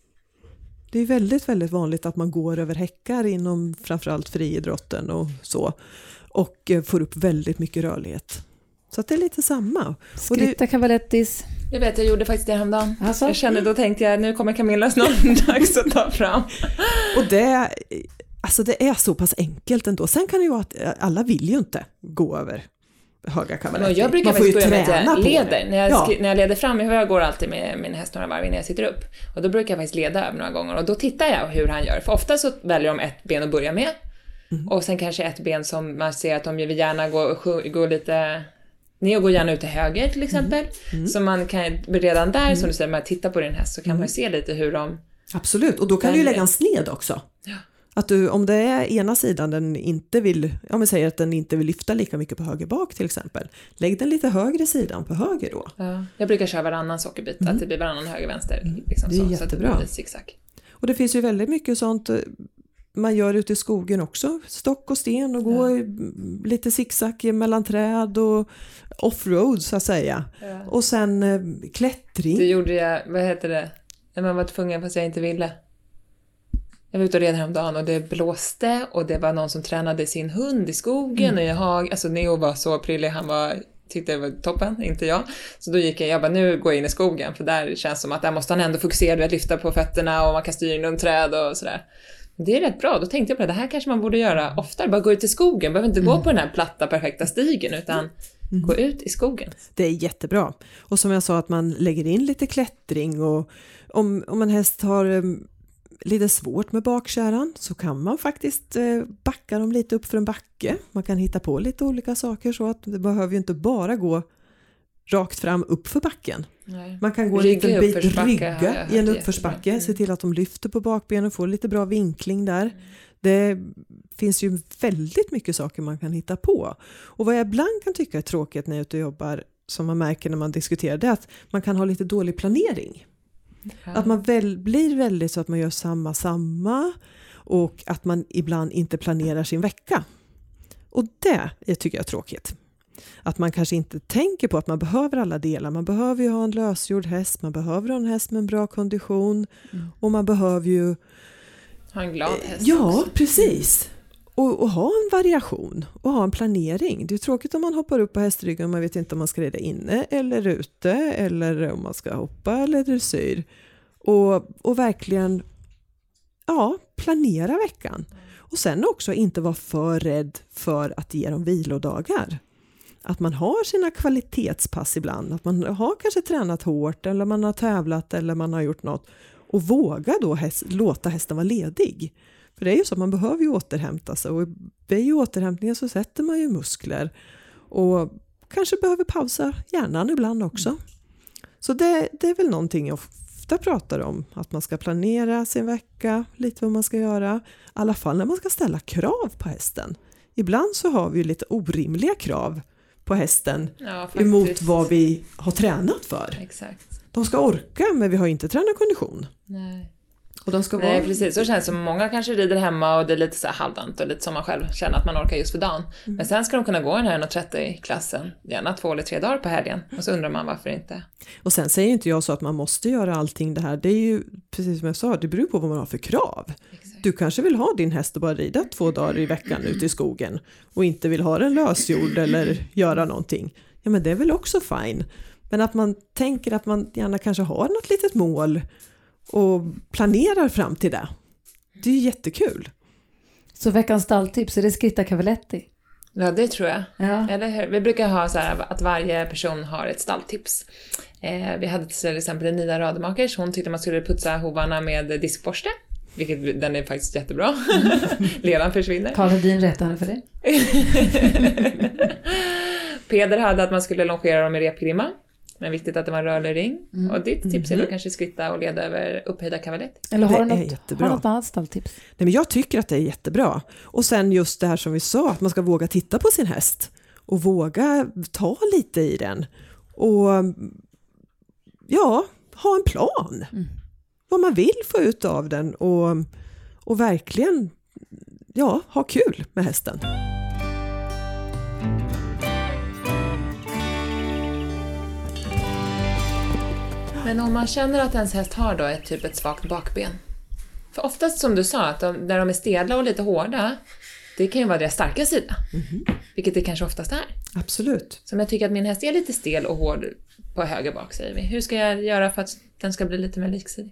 Det är väldigt, väldigt vanligt att man går över häckar inom framförallt friidrotten och så. Och eh, får upp väldigt mycket rörlighet. Så att det är lite samma. Och det, Skritta cavalettis. Jag vet, jag gjorde faktiskt det häromdagen. Alltså? Jag kände, då tänkte jag, nu kommer Camilla snart dags att ta fram. och det, alltså det är så pass enkelt ändå. Sen kan det ju vara att alla vill ju inte gå över höga cavaletti. Men jag brukar Man får ju faktiskt börja med träna att jag på leder. det. När jag, Ja. skri- när jag leder fram, jag går alltid med min häst några varv innan jag sitter upp. Och då brukar jag faktiskt leda över några gånger. Och då tittar jag hur han gör. För ofta så väljer de ett ben att börja med. Mm. Och sen kanske ett ben som man ser att de vill gärna gå, gå lite... Neo går gärna ut till höger till exempel. Mm. Så man kan redan där, som du säger, man tittar på din häst så kan Mm. man ju se lite hur de... Absolut, och då kan du ju lägga en sned också. Ja. Att du, om det är ena sidan den inte vill, ja men säger att den inte vill lyfta lika mycket på höger bak till exempel. Lägg den lite högre sidan på höger då. Ja. Jag brukar köra varannan sockerbit, Mm. att det blir varannan höger-vänster. Liksom Det är så, så att jättebra. det blir lite zigzag. Och det finns ju väldigt mycket sånt eh, man gör ute i skogen också. Stock och sten och gå Ja. i, lite zigzag mellan träd och offroad så att säga. Ja. Och sen eh, klättring. Det gjorde jag, vad heter det? När man var tvungen fast jag inte ville. Jag var ute och red häromdagen och det blåste och det var någon som tränade sin hund i skogen Mm. och jag har, alltså Neo var så prillig, han var, tyckte det var toppen, inte jag. Så då gick jag, jag bara nu går jag in i skogen för där känns som att där måste han ändå fokusera vid att lyfta på fötterna och man kan styra in under träd och sådär. Det är rätt bra, då tänkte jag på det, det här kanske man borde göra oftare, bara gå ut i skogen, behöver inte Mm. gå på den här platta perfekta stigen utan gå ut i skogen. Det är jättebra. Och som jag sa att man lägger in lite klättring och om, om en häst har um, lite svårt med bakkärran så kan man faktiskt eh, backa dem lite upp för en backe. Man kan hitta på lite olika saker så att det behöver ju inte bara gå rakt fram upp för backen. Nej. Man kan gå en Rygga liten bit uppförsbacke har jag rygga hört i en jättebra. uppförsbacke, Mm. se till att de lyfter på bakbenen och får lite bra vinkling där. Det finns ju väldigt mycket saker man kan hitta på. Och vad jag ibland kan tycka är tråkigt när jag är ute och jobbar, som man märker när man diskuterar, det är att man kan ha lite dålig planering. Ja. Att man väl, blir väldigt så att man gör samma, samma och att man ibland inte planerar sin vecka. Och det jag tycker jag är tråkigt. Att man kanske inte tänker på att man behöver alla delar. Man behöver ju ha en lösgjord häst, man behöver ha en häst med en bra kondition Mm. och man behöver ju... Ha en glad häst Ja, också. precis. Och, och ha en variation och ha en planering. Det är tråkigt om man hoppar upp på hästryggen och man vet inte om man ska rida inne eller ute eller om man ska hoppa eller dressyr. Och, och verkligen ja, planera veckan. Och sen också inte vara för rädd för att ge dem vilodagar. Att man har sina kvalitetspass ibland. Att man har kanske tränat hårt eller man har tävlat eller man har gjort något. Och våga då häst, låta hästen vara ledig. För det är ju så att man behöver ju återhämta sig. Och vid ju återhämtningen så sätter man ju muskler. Och kanske behöver pausa hjärnan ibland också. Mm. Så det, det är väl någonting jag ofta pratar om. Att man ska planera sin vecka. Lite vad man ska göra. I alla fall när man ska ställa krav på hästen. Ibland så har vi ju lite orimliga krav på hästen. Ja, emot vad vi har tränat för. Exakt. De ska orka men vi har inte tränat kondition. Nej. Och de ska Nej, vara... precis. Så känns det som många kanske rider hemma och det är lite så här halvdant och lite som man själv känner att man orkar just för dagen. Mm. Men sen ska de kunna gå den här en trettio-klassen, gärna två eller tre dagar på helgen. Och så undrar man varför inte. Och sen säger inte jag så att man måste göra allting det här. Det är ju, precis som jag sa, det beror på vad man har för krav. Exakt. Du kanske vill ha din häst och bara rida två dagar i veckan ute i skogen. Och inte vill ha den lösgjord eller göra någonting. Ja, men det är väl också fine. Men att man tänker att man gärna kanske har något litet mål och planerar fram till det. Det är ju jättekul. Så veckans stalltips, är det Skritta Cavaletti? Ja, det tror jag. Ja. Eller hur? Vi brukar ha så här att varje person har ett stalltips. Eh, vi hade till exempel en Nina Rademakers. Hon tyckte man skulle putsa hovarna med diskborste. Vilket den är faktiskt jättebra. Leran försvinner. Karl Hedin rättade för det. Peder hade att man skulle longera dem i repgrimma. Men viktigt att det var en rörlig ring. Mm. Och ditt tips är mm. då kanske skritta och leda över upphöjda kavaletti. Eller har du något, jättebra. har något annat stalltips? Nej, men jag tycker att det är jättebra. Och sen just det här som vi sa, att man ska våga titta på sin häst. Och våga ta lite i den. Och ja, ha en plan. Mm. Vad man vill få ut av den. Och, och verkligen ja, ha kul med hästen. Men om man känner att ens häst har då ett typ ett svagt bakben. För oftast som du sa, att de, när de är stela och lite hårda, det kan ju vara deras starka sida. Mm-hmm. Vilket det kanske oftast är. Absolut. Så om jag tycker att min häst är lite stel och hård på höger bak, säger vi. Hur ska jag göra för att den ska bli lite mer liksidig?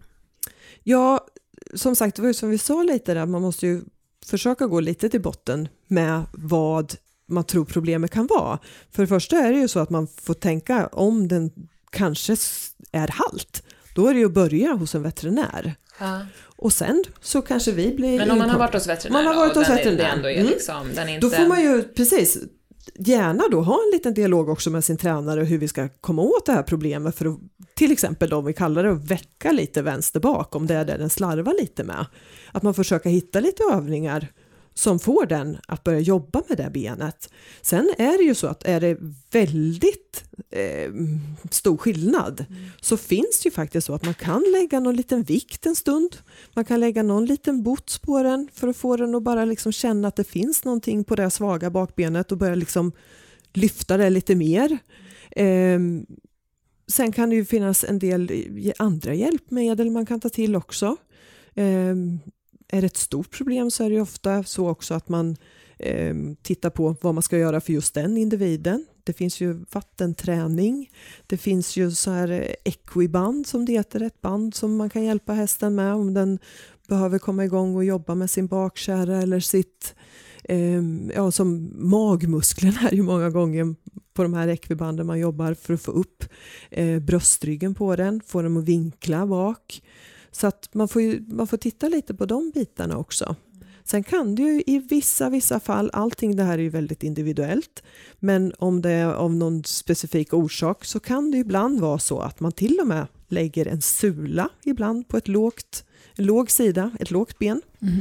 Ja, som sagt, det var ju som vi sa lite där, man måste ju försöka gå lite till botten med vad man tror problemet kan vara. För det första är det ju så att man får tänka om den kanske är halt. Då är det ju att börja hos en veterinär. Ja. Och sen så kanske vi blir... Men om man har varit hos veterinär, man har varit hos veterinär. Ändå är liksom, den inte... Då får man ju, precis, gärna då ha en liten dialog också med sin tränare hur vi ska komma åt det här problemet. För att, till exempel då, om vi kallar det att väcka lite vänster bak, om det är det den slarvar lite med. Att man försöker hitta lite övningar som får den att börja jobba med det benet. Sen är det ju så att är det väldigt eh, stor skillnad mm. så finns det ju faktiskt så att man kan lägga någon liten vikt en stund. Man kan lägga någon liten bots på den för att få den att bara liksom känna att det finns någonting på det svaga bakbenet och börja liksom lyfta det lite mer. Eh, sen kan det ju finnas en del andra hjälpmedel man kan ta till också. Eh, Är det ett stort problem så är det ofta så också att man eh, tittar på vad man ska göra för just den individen. Det finns ju vattenträning. Det finns ju så här equiband som det heter, ett band som man kan hjälpa hästen med om den behöver komma igång och jobba med sin bakkärra eller sitt, eh, ja som magmusklerna är ju många gånger på de här equibanden man jobbar för att få upp eh, bröstryggen på den, få dem att vinkla bak. Så att man får, ju, man får titta lite på de bitarna också. Sen kan det ju i vissa, vissa fall, allting det här är ju väldigt individuellt. Men om det är av någon specifik orsak så kan det ibland vara så att man till och med lägger en sula ibland på ett lågt, en låg sida, ett lågt ben. Mm.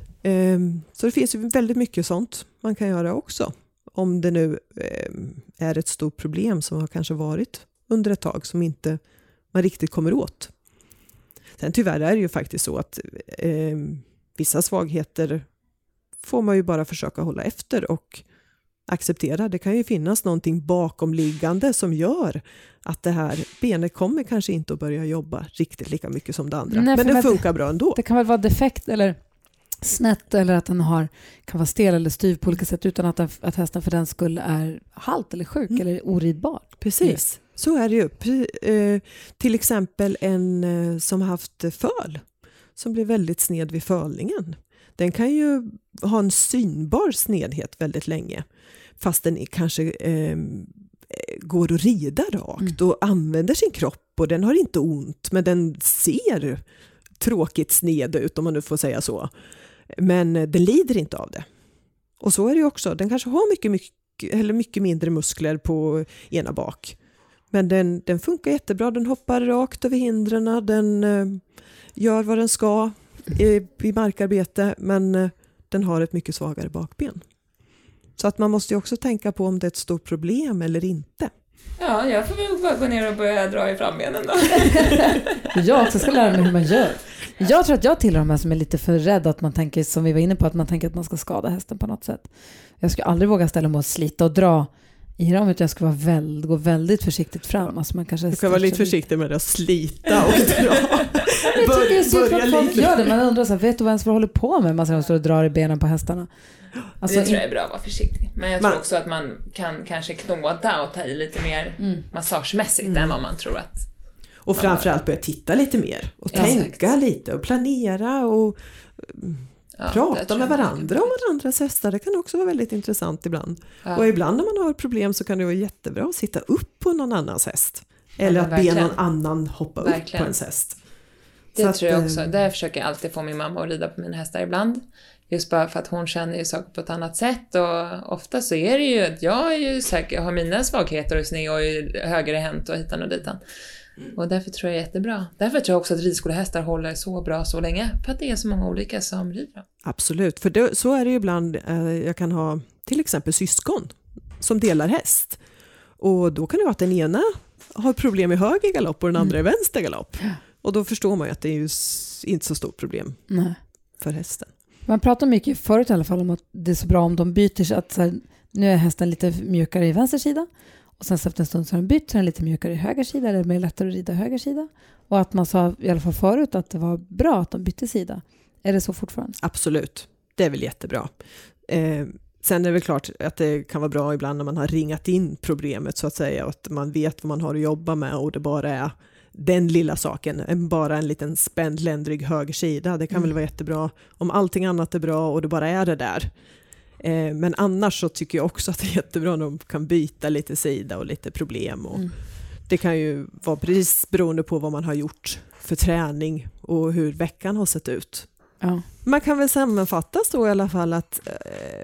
Um, så det finns ju väldigt mycket sånt man kan göra också. Om det nu um, är ett stort problem som har kanske varit under ett tag som inte man riktigt kommer åt. Sen tyvärr är det ju faktiskt så att eh, vissa svagheter får man ju bara försöka hålla efter och acceptera. Det kan ju finnas någonting bakomliggande som gör att det här benet kommer kanske inte att börja jobba riktigt lika mycket som det andra. Nej, men det funkar bra ändå. Det kan väl vara defekt eller snett eller att den har, kan vara stel eller styv på olika sätt utan att, den, att hästen för den skull är halt eller sjuk mm. eller oridbar. Precis, mm. så är det ju. P- till exempel en eh, som har haft föl som blir väldigt sned vid fölningen. Den kan ju ha en synbar snedhet väldigt länge fast den kanske eh, går att rida rakt mm. och använder sin kropp och den har inte ont men den ser tråkigt sned ut om man nu får säga så. Men den lider inte av det. Och så är det ju också. Den kanske har mycket, mycket, eller mycket mindre muskler på ena bak. Men den, den funkar jättebra. Den hoppar rakt över hindren. Den eh, gör vad den ska i, i markarbete. Men eh, den har ett mycket svagare bakben. Så att man måste ju också tänka på om det är ett stort problem eller inte. Ja, jag får väl bara gå ner och börja dra i frambenen då. Jag också ska lära mig hur man gör. Jag tror att jag tillhör de här som är lite för rädd att man tänker, som vi var inne på, att man tänker att man ska skada hästen på något sätt. Jag skulle aldrig våga ställa mig och slita och dra i dem, utan jag ska vara väldigt, gå väldigt försiktigt fram. Alltså man kanske du ska vara lite försiktig med att slita och dra. Jag tycker det är så att folk gör det. Man undrar så här, vet du vad ens vad håller på med? Man ser dem stå och drar i benen på hästarna. Alltså, det tror jag är bra att vara försiktig. Men jag tror man, också att man kan kanske knåda och ta i lite mer mm. massagemässigt mm. än vad man tror att. Och framförallt börja titta lite mer och ja, tänka exakt. lite och planera och ja, prata med varandra om varandras hästar. Det kan också vara väldigt intressant ibland. Ja. Och ibland när man har problem så kan det vara jättebra att sitta upp på någon annans häst. Eller ja, att verkligen. be någon annan hoppa verkligen. upp på ens häst. Det så tror att, jag också. Där försöker jag alltid få min mamma att rida på mina hästar ibland. Just bara för att hon känner ju saker på ett annat sätt. Och ofta så är det ju att jag är ju säker, jag har mina svagheter och sned och är högerhänt och hitan och ditan. Mm. Och därför tror jag det är jättebra. Därför tror jag också att ridskolehästar håller så bra så länge. För att det är så många olika som rider. Absolut, för det, så är det ju ibland. Eh, jag kan ha till exempel syskon som delar häst. Och då kan det vara att den ena har problem i höger galopp och den andra mm. i vänster galopp. Och då förstår man ju att det är ju inte så stort problem Nej. för hästen. Man pratar mycket förut i alla fall om att det är så bra om de byter sig. Att så här, nu är hästen lite mjukare i vänster sida. Och sen efter en stund så har den bytt så är den lite mjukare i höger sida. Eller mer lättare att rida höger sida. Och att man sa i alla fall förut att det var bra att de bytte sida. Är det så fortfarande? Absolut. Det är väl jättebra. Eh, sen är det väl klart att det kan vara bra ibland när man har ringat in problemet så att säga. Och att man vet vad man har att jobba med och det bara är den lilla saken, bara en liten spänd ländrig höger sida. Det kan mm. väl vara jättebra om allting annat är bra och det bara är det där. Eh, men annars så tycker jag också att det är jättebra när de kan byta lite sida och lite problem. Och mm. det kan ju vara precis beroende på vad man har gjort för träning och hur veckan har sett ut. Ja. Man kan väl sammanfatta så i alla fall att eh,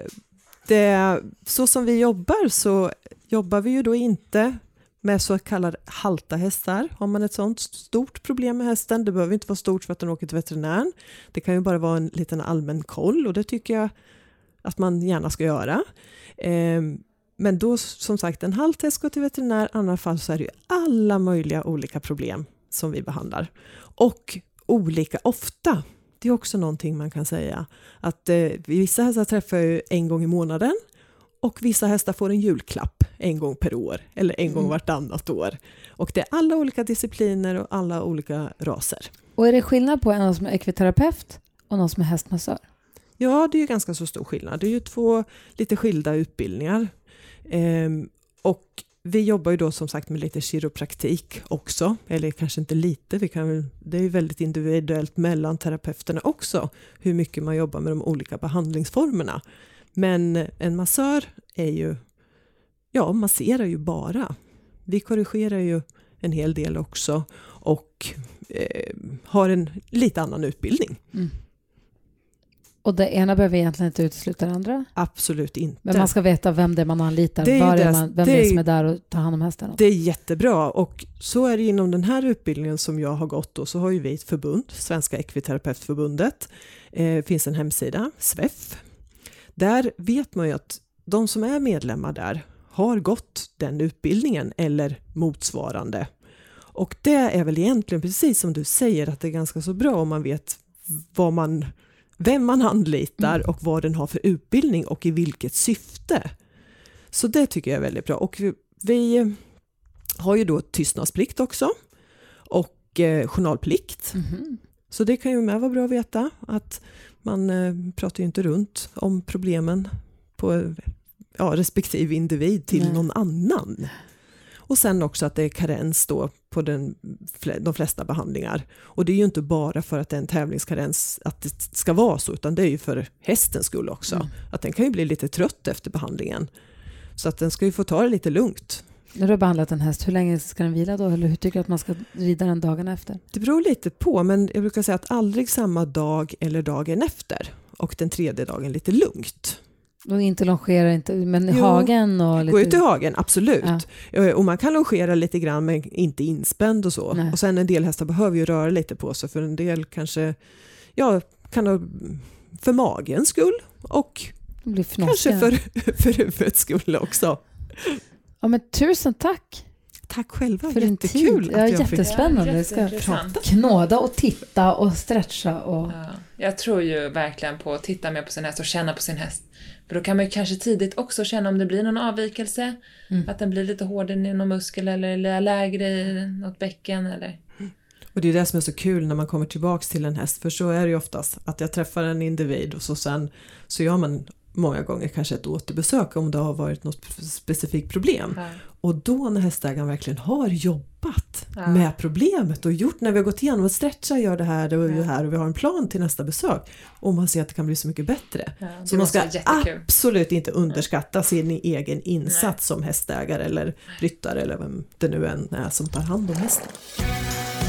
det, så som vi jobbar så jobbar vi ju då inte med så kallade halta hästar. Har man ett sånt stort problem med hästen, det behöver inte vara stort för att den åker till veterinären. Det kan ju bara vara en liten allmän koll och det tycker jag att man gärna ska göra. Eh, men då som sagt, en halt häst går till veterinär, i andra fall så är det ju alla möjliga olika problem som vi behandlar. Och olika ofta. Det är också någonting man kan säga. Att eh, vissa hästar träffar jag en gång i månaden. Och vissa hästar får en julklapp en gång per år. Eller en gång vartannat år. Och det är alla olika discipliner och alla olika raser. Och är det skillnad på en som är ekviterapeut och någon som är hästmassör? Ja, det är ju ganska så stor skillnad. Det är ju två lite skilda utbildningar. Ehm, och vi jobbar ju då som sagt med lite kiropraktik också. Eller kanske inte lite. Vi kan, det är ju väldigt individuellt mellan terapeuterna också. Hur mycket man jobbar med de olika behandlingsformerna. Men en massör är ju, ja, masserar ju bara. Vi korrigerar ju en hel del också och eh, har en lite annan utbildning. Mm. Och det ena behöver egentligen inte utesluta det andra? Absolut inte. Men man ska veta vem det är man anlitar, det är var det, är man, vem det är som är där och tar hand om hästen. Det är jättebra och så är det inom den här utbildningen som jag har gått då, så har ju vi ett förbund, Svenska Ekviterapeutförbundet. Eh, finns en hemsida, S V E F. Där vet man ju att de som är medlemmar där har gått den utbildningen eller motsvarande. Och det är väl egentligen precis som du säger att det är ganska så bra om man vet vad man, vem man anlitar mm. och vad den har för utbildning och i vilket syfte. Så det tycker jag är väldigt bra. Och vi har ju då tystnadsplikt också och eh, journalplikt. Mm. Så det kan ju med vara bra att veta, att man eh, pratar ju inte runt om problemen på ja, respektive individ till Nej. någon annan. Och sen också att det är karens då på den, de flesta behandlingar. Och det är ju inte bara för att det är en tävlingskarens att det ska vara så, utan det är ju för hästens skull också. Mm. Att den kan ju bli lite trött efter behandlingen. Så att den ska ju få ta det lite lugnt. När du har behandlat en häst, hur länge ska den vila då? Eller hur tycker du att man ska rida den dagen efter? Det beror lite på, men jag brukar säga att aldrig samma dag eller dagen efter. Och den tredje dagen lite lugnt. Och inte longera, inte, men i jo, hagen? Och lite... Gå ut i hagen, absolut. Ja. Och man kan longera lite grann, men inte inspänd och så. Nej. Och sen en del hästar behöver ju röra lite på sig, för en del kanske ja, kan ha för magens skull och kanske för, för huvudets skull också. Ja, men tusen tack. Tack själva, för jättekul. Ja, jättespännande. Jag ska prata. Knåda och titta och stretcha. Och... Ja, jag tror ju verkligen på att titta mer på sin häst och känna på sin häst. För då kan man ju kanske tidigt också känna om det blir någon avvikelse. Mm. Att den blir lite hårdare i någon muskel eller lägre i något bäcken. Eller... Och det är det som är så kul när man kommer tillbaka till en häst. För så är det ju oftast att jag träffar en individ och så sen så gör man många gånger kanske ett återbesök om det har varit något specifikt problem. Ja. Och då när hästägaren verkligen har jobbat ja. med problemet och gjort när vi har gått igenom och stretcha, gör det här och det här och vi har en plan till nästa besök och man ser att det kan bli så mycket bättre. Ja, så man ska absolut inte underskatta sin egen insats Nej. som hästägare eller ryttare eller vem det nu än är som tar hand om hästen.